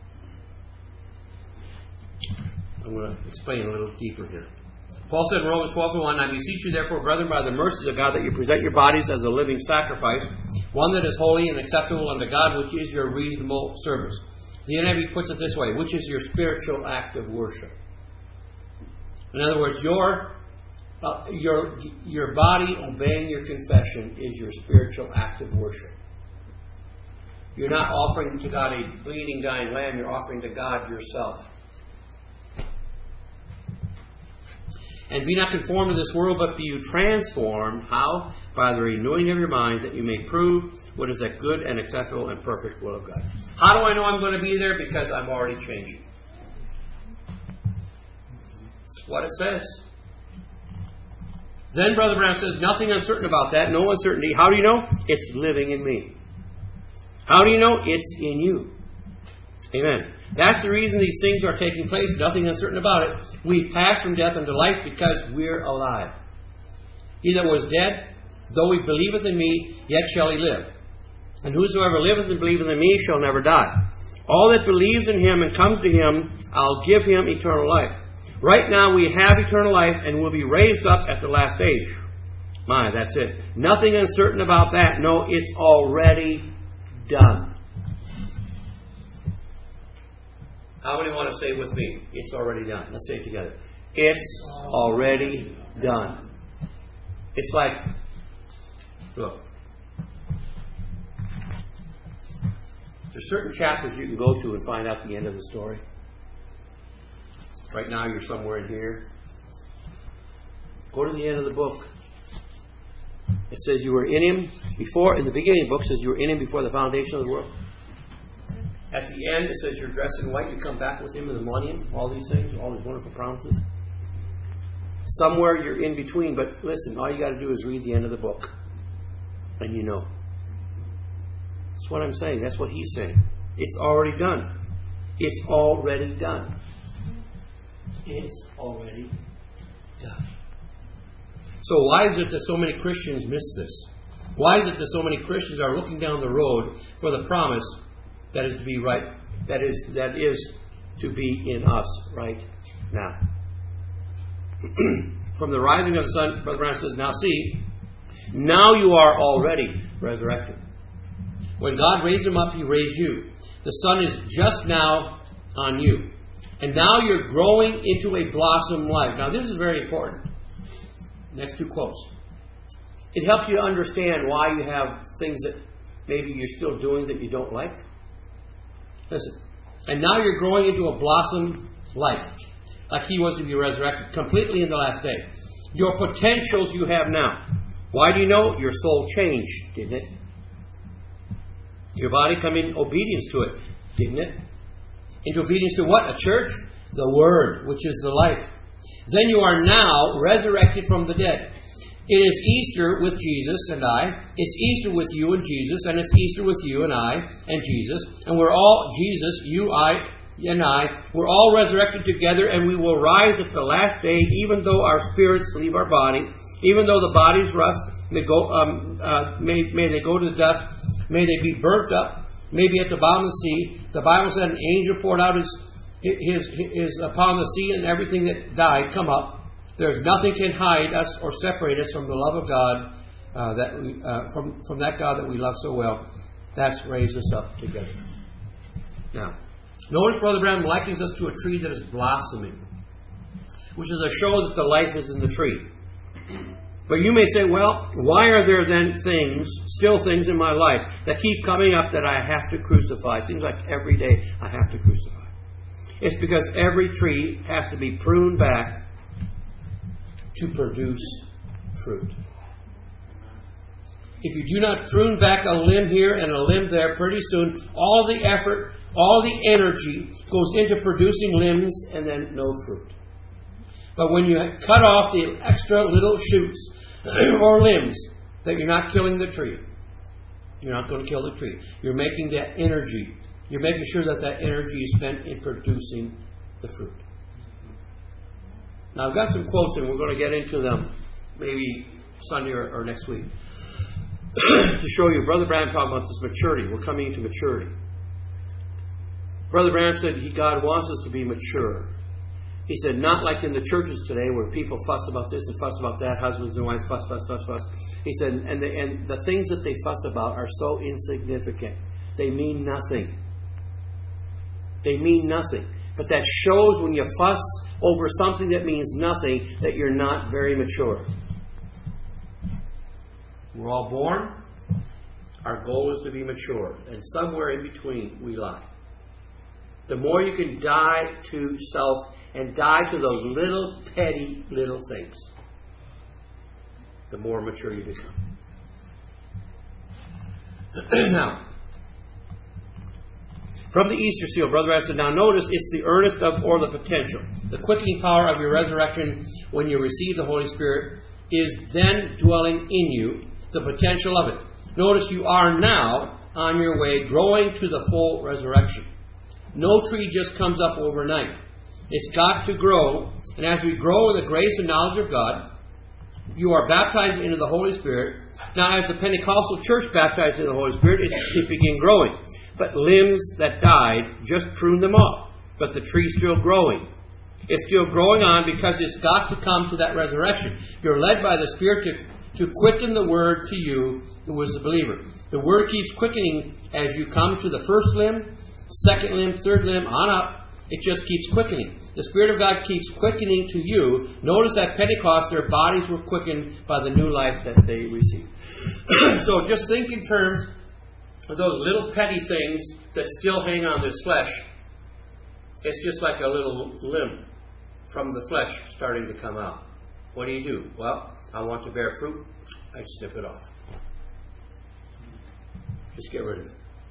I'm going to explain a little deeper here. Paul said in Romans twelve and one, I beseech you therefore, brethren, by the mercies of God, that you present your bodies as a living sacrifice, one that is holy and acceptable unto God, which is your reasonable service. The N I V puts it this way, which is your spiritual act of worship. In other words, your uh, your your body obeying your confession is your spiritual act of worship. You're not offering to God a bleeding, dying lamb. You're offering to God yourself. And be not conformed to this world, but be you transformed. How? By the renewing of your mind, that you may prove what is that good and acceptable and perfect will of God. How do I know I'm going to be there? Because I'm already changing. That's what it says. Then Brother Branham says, nothing uncertain about that. No uncertainty. How do you know? It's living in me. How do you know? It's in you. Amen. That's the reason these things are taking place. Nothing uncertain about it. We've passed from death unto life because we're alive. He that was dead, though he believeth in me, yet shall he live. And whosoever liveth and believeth in me shall never die. All that believes in him and comes to him, I'll give him eternal life. Right now we have eternal life and will be raised up at the last age. My, that's it. Nothing uncertain about that. No, it's already done. How many want to say with me? It's already done. Let's say it together. It's already done. It's like, look. There's certain chapters you can go to and find out the end of the story. Right now you're somewhere in here. Go to the end of the book. It says you were in him before, in the beginning of the book, it says you were in him before the foundation of the world. At the end, it says you're dressed in white, you come back with him in the millennium, all these things, all these wonderful promises. Somewhere you're in between, but listen, all you got to do is read the end of the book. And you know. That's what I'm saying. That's what he's saying. It's already done. It's already done. It's already done. So why is it that so many Christians miss this? Why is it that so many Christians are looking down the road for the promise that is to be right, that is that is to be in us right now? From the rising of the sun, Brother Branham says, now see, now you are already resurrected. When God raised him up, he raised you. The sun is just now on you. And now you're growing into a blossom life. Now this is very important. Next two quotes. It helps you to understand why you have things that maybe you're still doing that you don't like. Listen. And now you're growing into a blossom life. Like he was to be resurrected completely in the last day. Your potentials you have now. Why do you know? Your soul changed, didn't it? Your body come in obedience to it, didn't it? Into obedience to what? A church? The Word, which is the life. Then you are now resurrected from the dead. It is Easter with Jesus and I. It's Easter with you and Jesus. And it's Easter with you and I and Jesus. And we're all, Jesus, you, I, and I, we're all resurrected together, and we will rise at the last day, even though our spirits leave our body, even though the bodies rust, may go, um, uh, may, may they go to the dust. May they be burnt up, maybe at the bottom of the sea. The Bible said an angel poured out his, his, his upon the sea, and everything that died come up. There's nothing can hide us or separate us from the love of God, uh, that we, uh, from, from that God that we love so well. That's raised us up together. Now, notice Brother Branham likens us to a tree that is blossoming, which is a show that the life is in the tree. But you may say, well, why are there then things, still things in my life that keep coming up that I have to crucify? Seems like every day I have to crucify. It's because every tree has to be pruned back to produce fruit. If you do not prune back a limb here and a limb there, pretty soon all the effort, all the energy goes into producing limbs and then no fruit. But when you cut off the extra little shoots or limbs, that you're not killing the tree. You're not going to kill the tree. You're making that energy. You're making sure that that energy is spent in producing the fruit. Now I've got some quotes and we're going to get into them maybe Sunday or, or next week. To show you, Brother Branham talked about this maturity. We're coming into maturity. Brother Branham said he, God wants us to be mature. He said, not like in the churches today where people fuss about this and fuss about that, husbands and wives fuss, fuss, fuss, fuss. He said, and the, and the things that they fuss about are so insignificant. They mean nothing. They mean nothing. But that shows when you fuss over something that means nothing that you're not very mature. We're all born. Our goal is to be mature. And somewhere in between we lie. The more you can die to self and die to those little petty little things, the more mature you become. Now, from the Easter seal, Brother Branham said, now notice it's the earnest of, or the potential. The quickening power of your resurrection when you receive the Holy Spirit is then dwelling in you, the potential of it. Notice you are now on your way growing to the full resurrection. No tree just comes up overnight. It's got to grow. And as we grow in the grace and knowledge of God, you are baptized into the Holy Spirit. Now, as the Pentecostal church baptized in the Holy Spirit, it, it began growing. But limbs that died just pruned them off. But the tree's still growing. It's still growing on because it's got to come to that resurrection. You're led by the Spirit to, to quicken the Word to you who is a believer. The Word keeps quickening as you come to the first limb, second limb, third limb, on up. It just keeps quickening. The Spirit of God keeps quickening to you. Notice at Pentecost, their bodies were quickened by the new life that they received. So just think in terms of those little petty things that still hang on this flesh. It's just like a little limb from the flesh starting to come out. What do you do? Well, I want to bear fruit. I snip it off. Just get rid of it.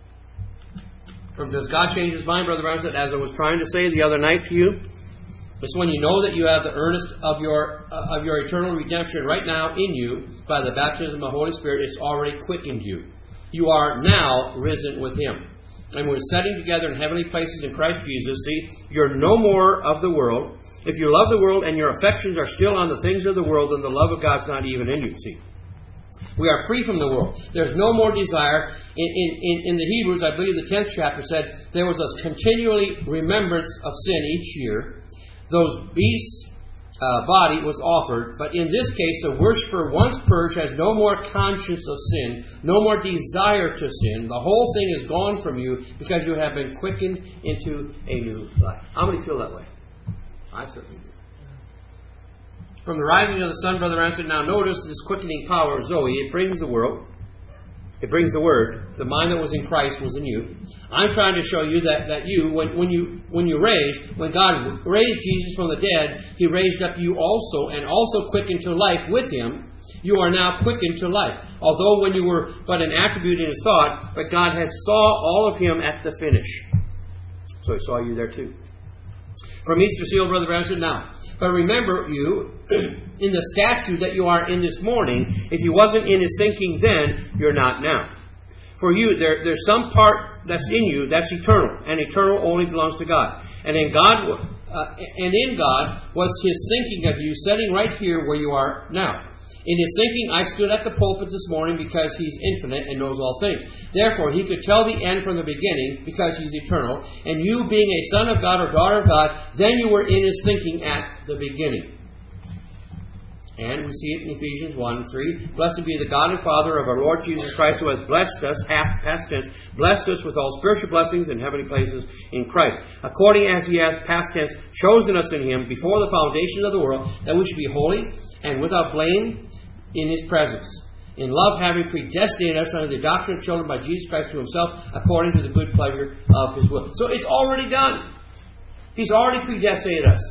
From does God change His mind, Brother Brown said, as I was trying to say the other night to you, it's when you know that you have the earnest of your uh, of your eternal redemption right now in you by the baptism of the Holy Spirit. It's already quickened you. You are now risen with Him. And we're setting together in heavenly places in Christ Jesus. See, you're no more of the world. If you love the world and your affections are still on the things of the world, then the love of God's not even in you. See, we are free from the world. There's no more desire. In, in, in the Hebrews, I believe the tenth chapter said, there was a continually remembrance of sin each year. Those beasts' uh, body was offered, but in this case, the worshiper once purged has no more conscience of sin, no more desire to sin. The whole thing is gone from you because you have been quickened into a new life. How many feel that way? I certainly do. From the rising of the sun, Brother Ransom, now notice this quickening power of Zoe. It brings the world. It brings the Word. The mind that was in Christ was in you. I'm trying to show you that, that you, when, when you when you raised, when God raised Jesus from the dead, He raised up you also, and also quickened to life with Him. You are now quickened to life. Although when you were but an attribute in His thought, but God had saw all of Him at the finish. So He saw you there too. From Easter Seal, Brother Brown said, now, but remember you, in the statue that you are in this morning, if you wasn't in His thinking then, you're not now. For you, there, there's some part that's in you that's eternal, and eternal only belongs to God. And in God, uh, and in God was His thinking of you, sitting right here where you are now. In His thinking, I stood at the pulpit this morning because He's infinite and knows all things. Therefore, He could tell the end from the beginning because He's eternal. And you, being a son of God or daughter of God, then you were in His thinking at the beginning. And we see it in Ephesians one three. Blessed be the God and Father of our Lord Jesus Christ, who has blessed us, past tense, blessed us with all spiritual blessings in heavenly places in Christ, according as He has, past tense, chosen us in Him before the foundation of the world, that we should be holy and without blame in His presence. In love, having predestinated us unto the adoption of children by Jesus Christ to Himself, according to the good pleasure of His will. So it's already done. He's already predestinated us.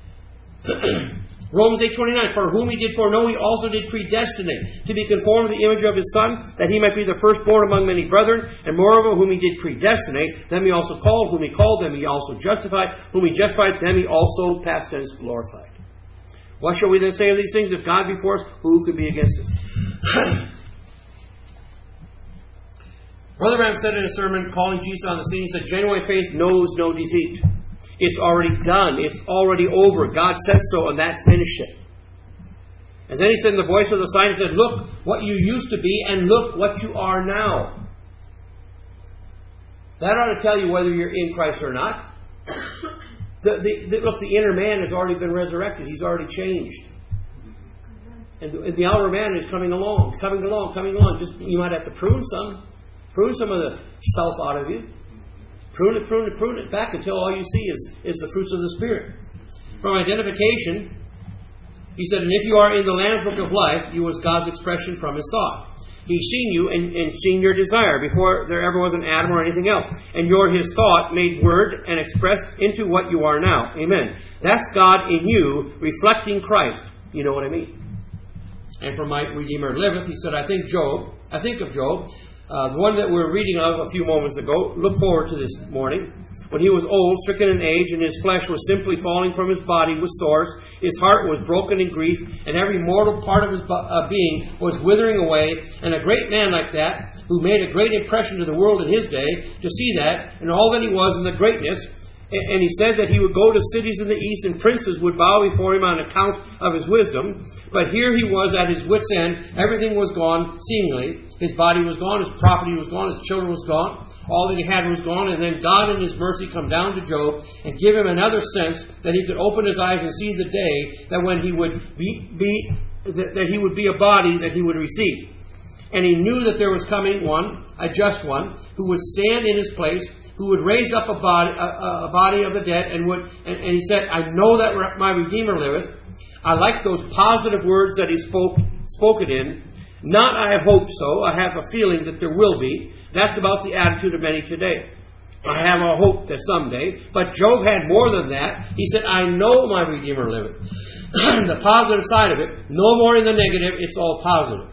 Romans eight twenty-nine, for whom He did foreknow, He also did predestinate, to be conformed to the image of His Son, that He might be the firstborn among many brethren. And moreover, whom He did predestinate, them He also called. Whom He called, them He also justified. Whom He justified, them He also, past tense, glorified. What shall we then say of these things? If God be for us, who could be against us? Brother Ram said in a sermon calling Jesus on the scene, he said, genuine faith knows no defeat. It's already done. It's already over. God said so, and that finished it. And then He said in the voice of the sign, He said, look what you used to be, and look what you are now. That ought to tell you whether you're in Christ or not. The, the, the, look, the inner man has already been resurrected. He's already changed. And the, and the outer man is coming along, coming along, coming along. Just you might have to prune some. Prune some of the self out of you. Prune it, prune it, prune it back until all you see is, is the fruits of the Spirit. From identification, He said, and if you are in the Lamb's Book of Life, you was God's expression from His thought. He's seen you and, and seen your desire before there ever was an Adam or anything else. And you're His thought made word and expressed into what you are now. Amen. That's God in you, reflecting Christ. You know what I mean? And from my Redeemer liveth, He said, I think Job, I think of Job, Uh, the one that we were reading of a few moments ago, look forward to this morning. When he was old, stricken in age, and his flesh was simply falling from his body with sores, his heart was broken in grief, and every mortal part of his uh, being was withering away. And a great man like that, who made a great impression to the world in his day, to see that, and all that he was, and the greatness, And he said that he would go to cities in the east and princes would bow before him on account of his wisdom. But here he was at his wit's end. Everything was gone, seemingly. His body was gone, his property was gone, his children was gone. All that he had was gone. And then God in his mercy come down to Job and give him another sense that he could open his eyes and see the day that when he would be, be that, that he would be a body that he would receive. And he knew that there was coming one, a just one, who would stand in his place, who would raise up a body, a, a body of the dead, and would. And, and he said, "I know that my Redeemer liveth." I like those positive words that he spoke, spoke it in. Not, "I hope so." I have a feeling that there will be. That's about the attitude of many today. I have a hope that someday. But Job had more than that. He said, "I know my Redeemer liveth." The positive side of it, no more in the negative. It's all positive.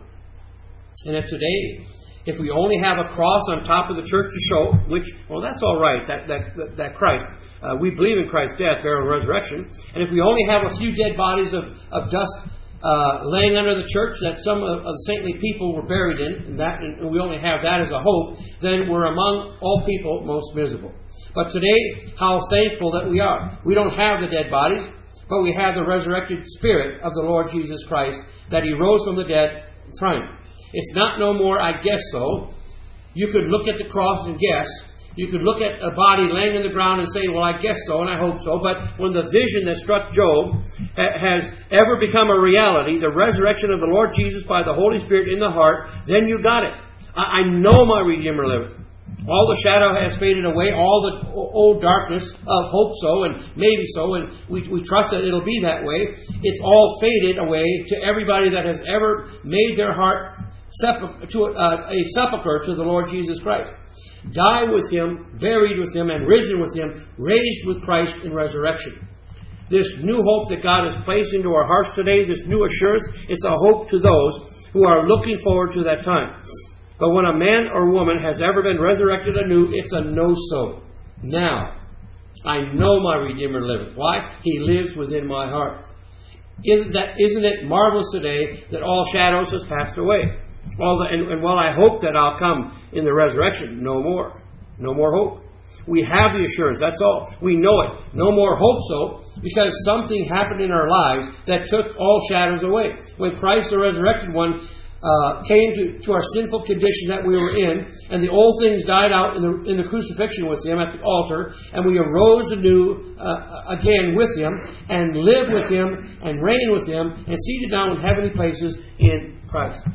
And if today, if we only have a cross on top of the church to show, which, well, that's all right, that that that, that Christ, uh, we believe in Christ's death, burial, and resurrection. And if we only have a few dead bodies of, of dust uh, laying under the church that some of, of the saintly people were buried in, and, that, and we only have that as a hope, then we're among all people most miserable. But today, how thankful that we are. We don't have the dead bodies, but we have the resurrected Spirit of the Lord Jesus Christ, that He rose from the dead from. It's not no more, "I guess so." You could look at the cross and guess. You could look at a body laying in the ground and say, "Well, I guess so, and I hope so." But when the vision that struck Job ha- has ever become a reality, the resurrection of the Lord Jesus by the Holy Spirit in the heart, then you got it. I, I know my Redeemer liveth. All the shadow has faded away, all the old darkness of hope so, and maybe so, and we, we trust that it'll be that way. It's all faded away to everybody that has ever made their heart sepul- to uh, a sepulchre to the Lord Jesus Christ. Die with Him, buried with Him, and risen with Him, raised with Christ in resurrection. This new hope that God has placed into our hearts today, this new assurance, it's a hope to those who are looking forward to that time. But when a man or woman has ever been resurrected anew, it's a no-so. Now, I know my Redeemer liveth. Why? He lives within my heart. Isn't that? Isn't it marvelous today that all shadows has passed away? All the, and, and while I hope that I'll come in the resurrection, no more. No more hope. We have the assurance. That's all. We know it. No more hope so, because something happened in our lives that took all shadows away. When Christ, the resurrected one, Uh, came to, to our sinful condition that we were in, and the old things died out in the in the crucifixion with Him at the altar, and we arose anew uh, again with Him, and live with Him, and reign with Him, and seated down in heavenly places in Christ.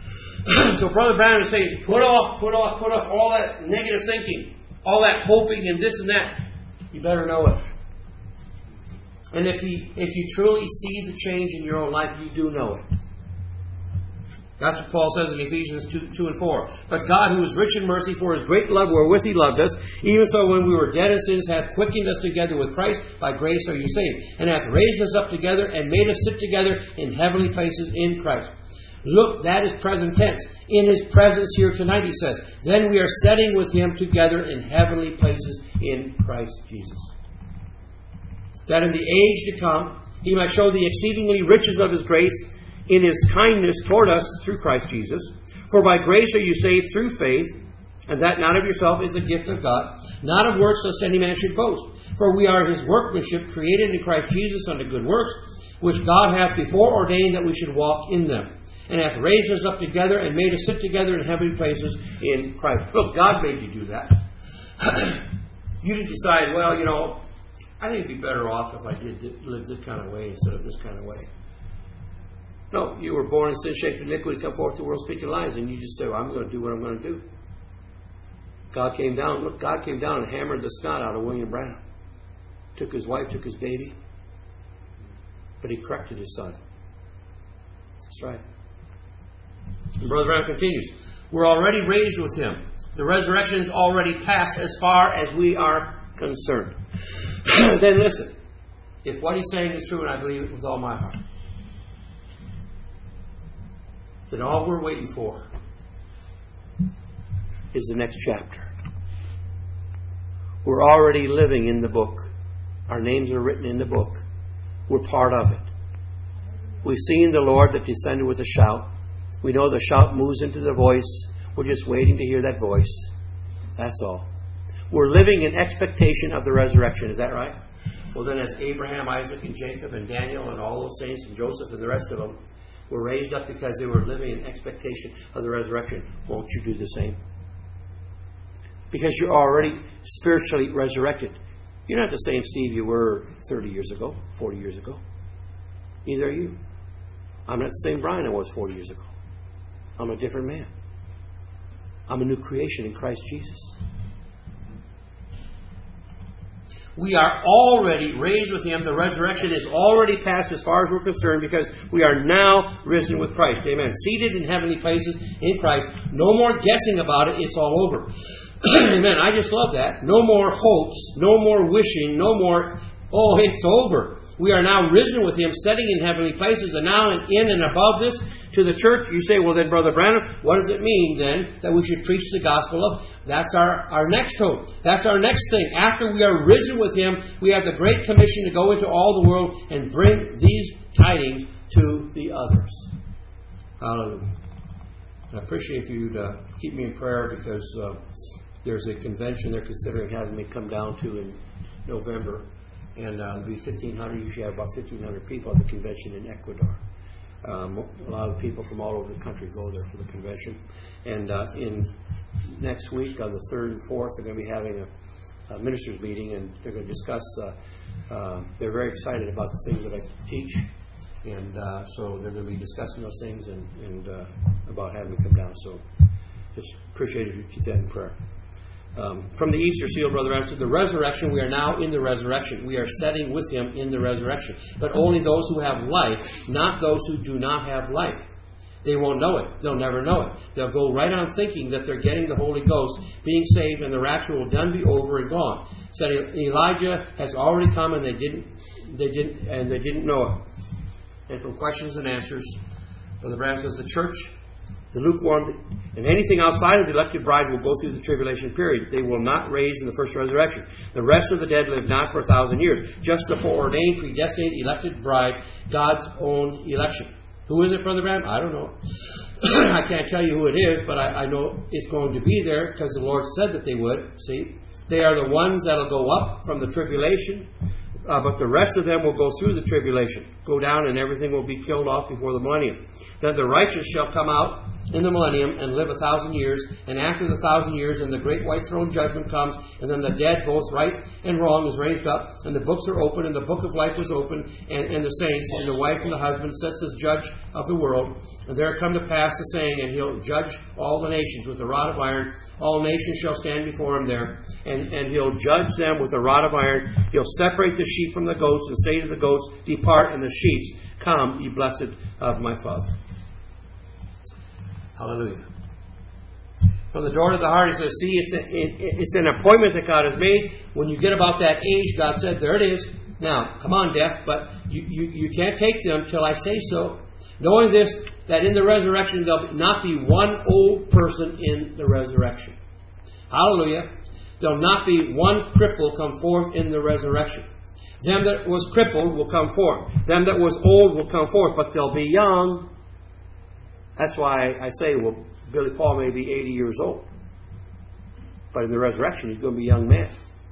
So Brother Branham is saying, put off, put off, put off all that negative thinking, all that hoping and this and that. You better know it. And if you, if you truly see the change in your own life, you do know it. That's what Paul says in Ephesians two, two and four. But God, who is rich in mercy, for His great love wherewith He loved us, even so when we were dead in sins, hath quickened us together with Christ. By grace are you saved. And hath raised us up together and made us sit together in heavenly places in Christ. Look, that is present tense. In His presence here tonight, he says. Then we are setting with Him together in heavenly places in Christ Jesus. That in the age to come, He might show the exceedingly riches of His grace in His kindness toward us through Christ Jesus. For by grace are you saved through faith, and that not of yourself is a gift of God, not of works, lest any man should boast. For we are His workmanship, created in Christ Jesus unto good works, which God hath before ordained that we should walk in them, and hath raised us up together and made us sit together in heavenly places in Christ. Look, God made you do that. You didn't decide, well, you know, I think it'd be better off if I did live this kind of way instead of this kind of way. No, you were born in sin, shaped in iniquity, come forth to the world speaking lies, and you just say, well, I'm going to do what I'm going to do. God came down, look, God came down and hammered the snot out of William Branham. Took his wife, took his baby, but He corrected his son. That's right. And Brother Branham continues, we're already raised with Him. The resurrection is already past as far as we are concerned. Then listen, if what he's saying is true, and I believe it with all my heart, then all we're waiting for is the next chapter. We're already living in the book. Our names are written in the book. We're part of it. We've seen the Lord that descended with a shout. We know the shout moves into the voice. We're just waiting to hear that voice. That's all. We're living in expectation of the resurrection. Is that right? Well, then as Abraham, Isaac, and Jacob, and Daniel, and all those saints, and Joseph, and the rest of them were raised up because they were living in expectation of the resurrection, won't you do the same? Because you're already spiritually resurrected. You're not the same Steve you were thirty years ago, forty years ago. Neither are you. I'm not the same Brian I was forty years ago. I'm a different man. I'm a new creation in Christ Jesus. We are already raised with Him. The resurrection is already past as far as we're concerned because we are now risen with Christ. Amen. Seated in heavenly places in Christ. No more guessing about it. It's all over. Amen. I just love that. No more hopes. No more wishing. No more, oh, it's over. We are now risen with Him, sitting in heavenly places, and now in and above this to the church. You say, well then, Brother Branham, what does it mean then that we should preach the gospel of? That's our, our next hope. That's our next thing. After we are risen with Him, we have the great commission to go into all the world and bring these tidings to the others. Hallelujah. I appreciate if you'd uh, keep me in prayer because uh, there's a convention they're considering having me come down to in November. And uh, it'll be fifteen hundred. Usually have about fifteen hundred people at the convention in Ecuador. Um, a lot of people from all over the country go there for the convention. And uh, in next week, on the third and fourth, they're going to be having a, a ministers' meeting, and they're going to discuss. Uh, uh, they're very excited about the things that I teach, and uh, so they're going to be discussing those things and, and uh, about having me come down. So just appreciate it if you keep that in prayer. Um, from the Easter seal, Brother Branham said, the resurrection, we are now in the resurrection. We are setting with Him in the resurrection. But only those who have life, not those who do not have life. They won't know it. They'll never know it. They'll go right on thinking that they're getting the Holy Ghost, being saved, and the rapture will done be over and gone. Said Elijah has already come, and they didn't, they didn't, and they didn't know it. And from questions and answers, Brother Branham says, the church, the lukewarm, and anything outside of the elected bride will go through the tribulation period. They will not raise in the first resurrection. The rest of the dead live not for a thousand years. Just the foreordained, predestined, elected bride, God's own election. Who is it, Brother Branham? I don't know. I can't tell you who it is, but I, I know it's going to be there because the Lord said that they would. See? They are the ones that will go up from the tribulation, uh, but the rest of them will go through the tribulation, go down, and everything will be killed off before the millennium. Then the righteous shall come out in the millennium and live a thousand years, and after the thousand years, and the great white throne judgment comes, and then the dead, both right and wrong, is raised up, and the books are open, and the book of life was open, and, and the saints, and the wife and the husband sits as judge of the world. And there come to pass the saying, and He'll judge all the nations with a rod of iron. All nations shall stand before Him there, and, and He'll judge them with a rod of iron. He'll separate the sheep from the goats, and say to the goats, depart, and the sheep, come, ye blessed of my Father. Hallelujah. From the door to the heart, He says, see, it's, a, it, it's an appointment that God has made. When you get about that age, God said, there it is. Now, come on, death, but you, you, you can't take them till I say so. Knowing this, that in the resurrection there'll not be one old person in the resurrection. Hallelujah. There'll not be one cripple come forth in the resurrection. Them that was crippled will come forth. Them that was old will come forth, but they'll be young. That's why I say, well, Billy Paul may be eighty years old. But in the resurrection, he's going to be a young man.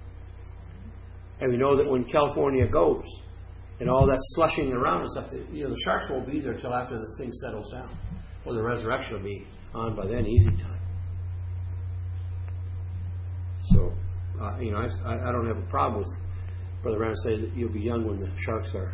And we know that when California goes, and all that slushing around and stuff, you know, the sharks won't be there till after the thing settles down. Well, the resurrection will be on by then, easy time. So, uh, you know, I, I don't have a problem with Brother Branham saying that you'll be young when the sharks are,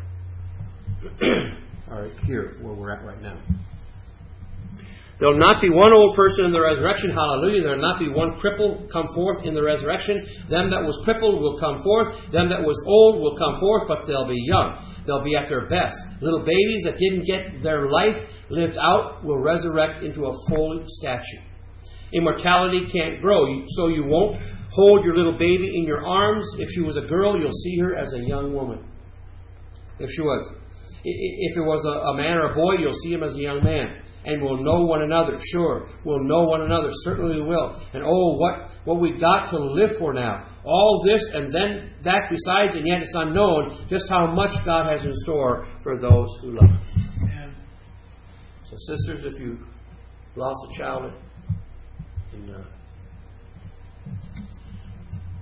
are here, where we're at right now. There will not be one old person in the resurrection. Hallelujah. There will not be one cripple come forth in the resurrection. Them that was crippled will come forth. Them that was old will come forth, but they'll be young. They'll be at their best. Little babies that didn't get their life lived out will resurrect into a full stature. Immortality can't grow, so you won't hold your little baby in your arms. If she was a girl, you'll see her as a young woman. If she was. If it was a man or a boy, you'll see him as a young man. And we'll know one another. Sure, we'll know one another. Certainly we will. And oh, what, what we've got to live for now. All this and then that besides, and yet it's unknown just how much God has in store for those who love Him. So sisters, if you lost a child in uh,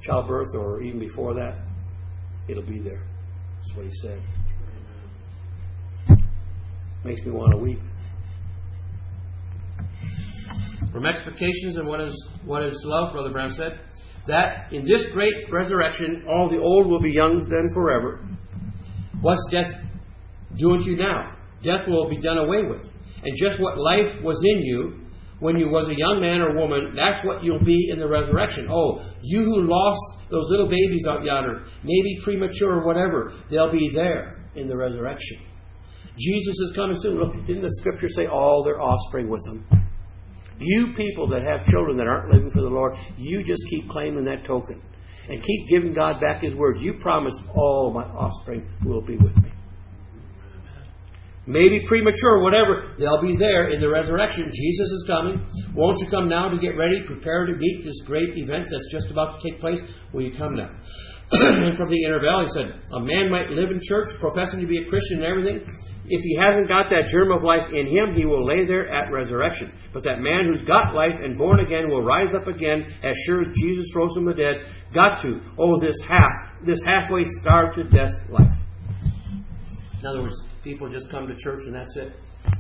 childbirth or even before that, it'll be there. That's what he said. Makes me want to weep. From expectations and what is what is love, Brother Brown said, that in this great resurrection, all the old will be young then forever. What's death doing to you now? Death will be done away with. And just what life was in you when you was a young man or woman, that's what you'll be in the resurrection. Oh, you who lost those little babies out yonder, maybe premature or whatever, they'll be there in the resurrection. Jesus is coming soon. Look, didn't the Scripture say all their offspring with them? You people that have children that aren't living for the Lord, you just keep claiming that token. And keep giving God back His word. You promised all my offspring will be with me. Maybe premature, whatever, they'll be there in the resurrection. Jesus is coming. Won't you come now to get ready, prepare to meet this great event that's just about to take place? Will you come now? And from the inner valley, he said, a man might live in church, professing to be a Christian and everything. If he hasn't got that germ of life in him, he will lay there at resurrection. But that man who's got life and born again will rise up again, as sure as Jesus rose from the dead. Got to. Oh, this half, this halfway starved to death life. In other words, people just come to church and that's it.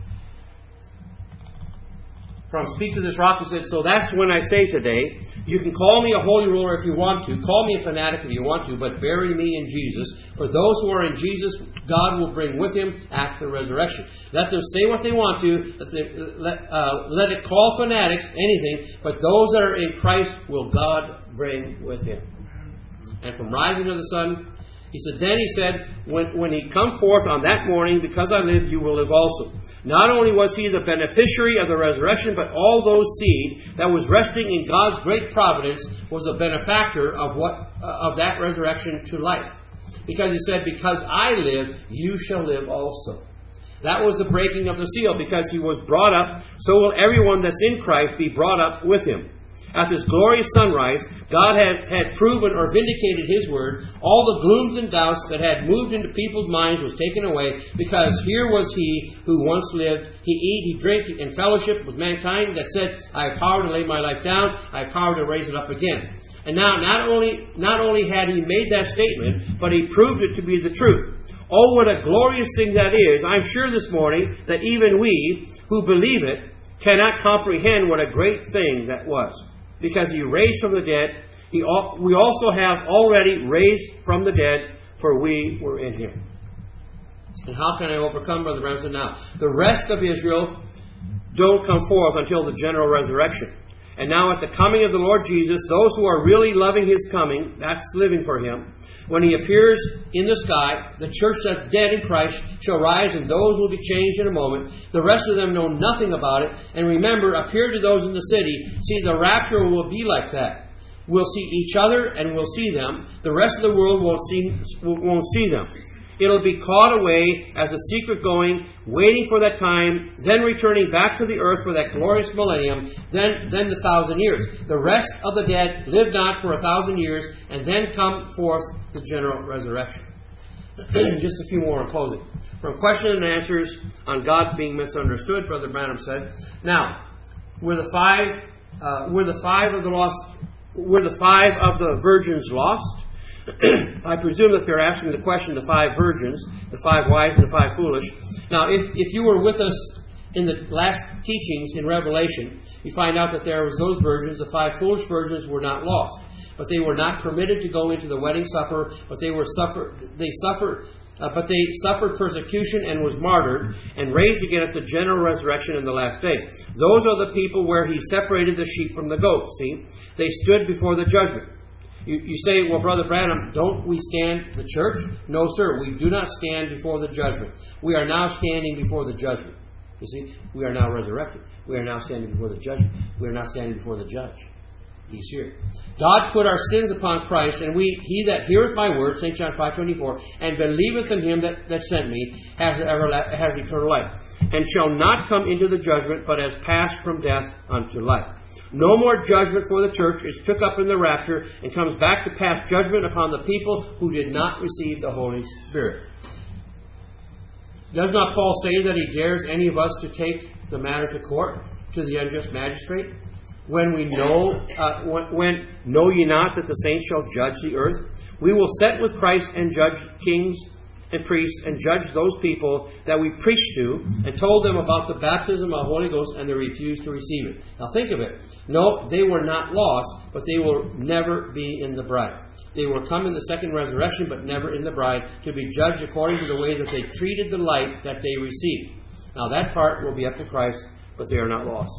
From Speak to This Rock, he said, so that's when I say today, you can call me a holy roller if you want to, call me a fanatic if you want to, but bury me in Jesus. For those who are in Jesus, God will bring with Him at the resurrection. Let them say what they want to, let, they, let, uh, let it call fanatics anything, but those that are in Christ will God bring with Him. And from rising of the sun, he said, then he said, when, when he come forth on that morning, because I live, you will live also. Not only was he the beneficiary of the resurrection, but all those seed that was resting in God's great providence was a benefactor of what uh, of that resurrection to life. Because he said, because I live, you shall live also. That was the breaking of the seal. Because he was brought up, so will everyone that's in Christ be brought up with him. At this glorious sunrise, God had, had proven or vindicated His word. All the glooms and doubts that had moved into people's minds was taken away, because here was He who once lived. He ate, he drank in fellowship with mankind, that said, I have power to lay my life down, I have power to raise it up again. And now not only, not only had He made that statement, but He proved it to be the truth. Oh, what a glorious thing that is. I'm sure this morning that even we who believe it cannot comprehend what a great thing that was. Because He raised from the dead, he, we also have already raised from the dead, for we were in Him. And how can I overcome, Brother Branson? Now, the rest of Israel don't come forth until the general resurrection. And now at the coming of the Lord Jesus, those who are really loving His coming, that's living for Him, when He appears in the sky, the church that's dead in Christ shall rise, and those will be changed in a moment. The rest of them know nothing about it. And remember, appear to those in the city. See, the rapture will be like that. We'll see each other and we'll see them. The rest of the world won't see, won't see them. It'll be caught away as a secret going, waiting for that time, then returning back to the earth for that glorious millennium, then, then the thousand years. The rest of the dead live not for a thousand years, and then come forth the general resurrection. Just a few more in closing. From questions and answers on God being misunderstood, Brother Branham said, now, were the five, uh, were the five of the lost, were the five of the virgins lost? I presume that they're asking the question, the five virgins, the five wise and the five foolish. Now, if, if you were with us in the last teachings in Revelation, you find out that there was those virgins, the five foolish virgins were not lost. But they were not permitted to go into the wedding supper, but they were suffer, they suffered uh, but they suffered persecution and was martyred and raised again at the general resurrection in the last day. Those are the people where He separated the sheep from the goats. See? They stood before the judgment. You, you say, well, Brother Branham, don't we stand the church? No, sir. We do not stand before the judgment. We are now standing before the judgment. You see, we are now resurrected. We are now standing before the judgment. We are now standing before the judge. He's here. God put our sins upon Christ, and we, he that heareth my word, Saint John five twenty-four, and believeth in Him that, that sent me, has, everla- has eternal life, and shall not come into the judgment, but has passed from death unto life. No more judgment for the church is took up in the rapture, and comes back to pass judgment upon the people who did not receive the Holy Spirit. Does not Paul say that he dares any of us to take the matter to court, to the unjust magistrate? when we know, uh, when, when know ye not that the saints shall judge the earth? We will sit with Christ and judge kings and priests and judge those people that we preached to and told them about the baptism of the Holy Ghost, and they refused to receive it. Now think of it. No, they were not lost, but they will never be in the bride. They will come in the second resurrection, but never in the bride, to be judged according to the way that they treated the light that they received. Now that part will be up to Christ, but they are not lost.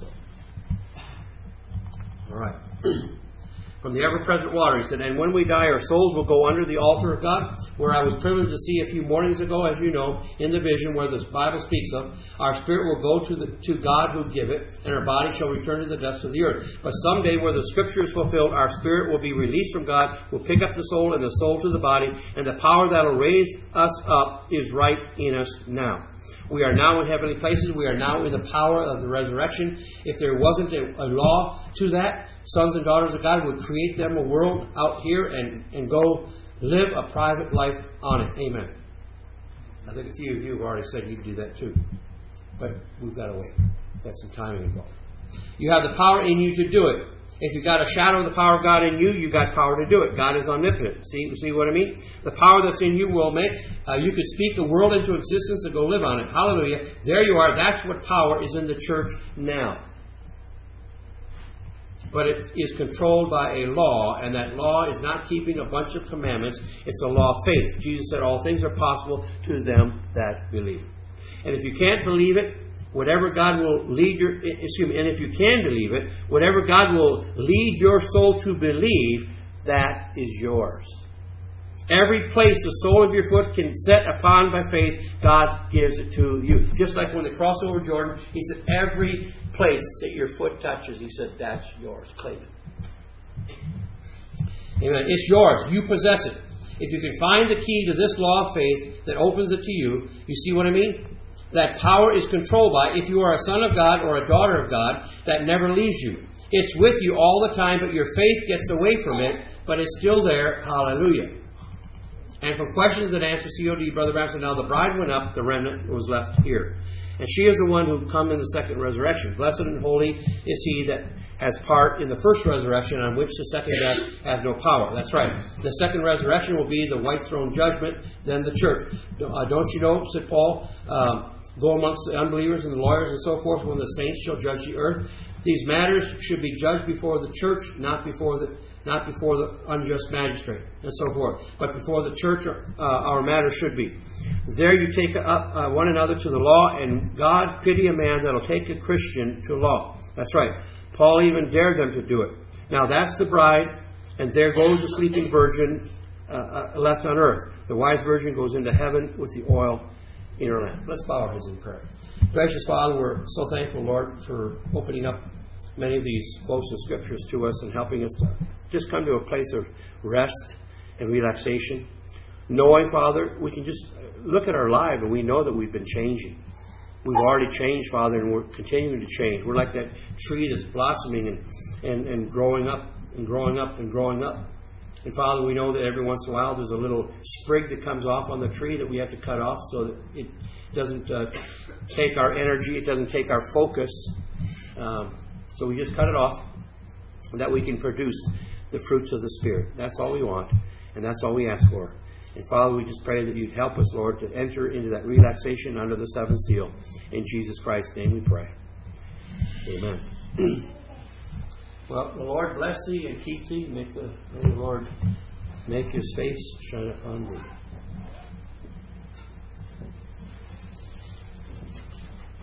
All right. From the ever-present water, he said, and when we die, our souls will go under the altar of God, where I was privileged to see a few mornings ago, as you know, in the vision where the Bible speaks of. Our spirit will go to the to God who give it, and our body shall return to the dust of the earth. But someday, where the Scripture is fulfilled, our spirit will be released from God, will pick up the soul, and the soul to the body, and the power that will raise us up is right in us now. We are now in heavenly places. We are now in the power of the resurrection. If there wasn't a, a law to that, sons and daughters of God would create them a world out here and, and go live a private life on it. Amen. I think a few of you have already said you'd do that too. But we've got to wait. That's some timing involved. You have the power in you to do it. If you've got a shadow of the power of God in you, you've got power to do it. God is omnipotent. See, see what I mean? The power that's in you will make, uh, you could speak the world into existence and go live on it. Hallelujah. There you are. That's what power is in the church now. But it is controlled by a law, and that law is not keeping a bunch of commandments. It's a law of faith. Jesus said all things are possible to them that believe. And if you can't believe it, whatever God will lead your, excuse me, and if you can believe it, whatever God will lead your soul to believe, that is yours. Every place the sole of your foot can set upon by faith, God gives it to you. Just like when they crossed over Jordan, He said, every place that your foot touches, He said, that's yours. Claim it. Amen. It's yours. You possess it. If you can find the key to this law of faith that opens it to you, you see what I mean? That power is controlled by, if you are a son of God or a daughter of God, that never leaves you. It's with you all the time, but your faith gets away from it, but it's still there. Hallelujah. And from questions and answers, C O D, Brother Branham said, now the bride went up, the remnant was left here. And she is the one who come in the second resurrection. Blessed and holy is he that has part in the first resurrection, on which the second death has no power. That's right. The second resurrection will be the white throne judgment, then the church. Uh, don't you know, said Paul, um, go amongst the unbelievers and the lawyers and so forth, when the saints shall judge the earth. These matters should be judged before the church, not before the not before the unjust magistrate, and so forth. But before the church, uh, our matter should be. There you take up uh, one another to the law, and God pity a man that'll take a Christian to law. That's right. Paul even dared them to do it. Now that's the bride, and there goes the sleeping virgin uh, uh, left on earth. The wise virgin goes into heaven with the oil in her lamp. Let's bow our heads in prayer. Gracious Father, we're so thankful, Lord, for opening up many of these quotes of Scriptures to us and helping us to just come to a place of rest and relaxation. Knowing, Father, we can just look at our life and we know that we've been changing. We've already changed, Father, and we're continuing to change. We're like that tree that's blossoming and, and, and growing up and growing up and growing up. And Father, we know that every once in a while there's a little sprig that comes off on the tree that we have to cut off so that it doesn't uh, take our energy, it doesn't take our focus. Um, so we just cut it off so that we can produce the fruits of the Spirit. That's all we want, and that's all we ask for. And Father, we just pray that you'd help us, Lord, to enter into that relaxation under the seventh seal. In Jesus Christ's name we pray. Amen. Well, the Lord bless thee and keep thee. Make the, may the Lord make his face shine upon thee.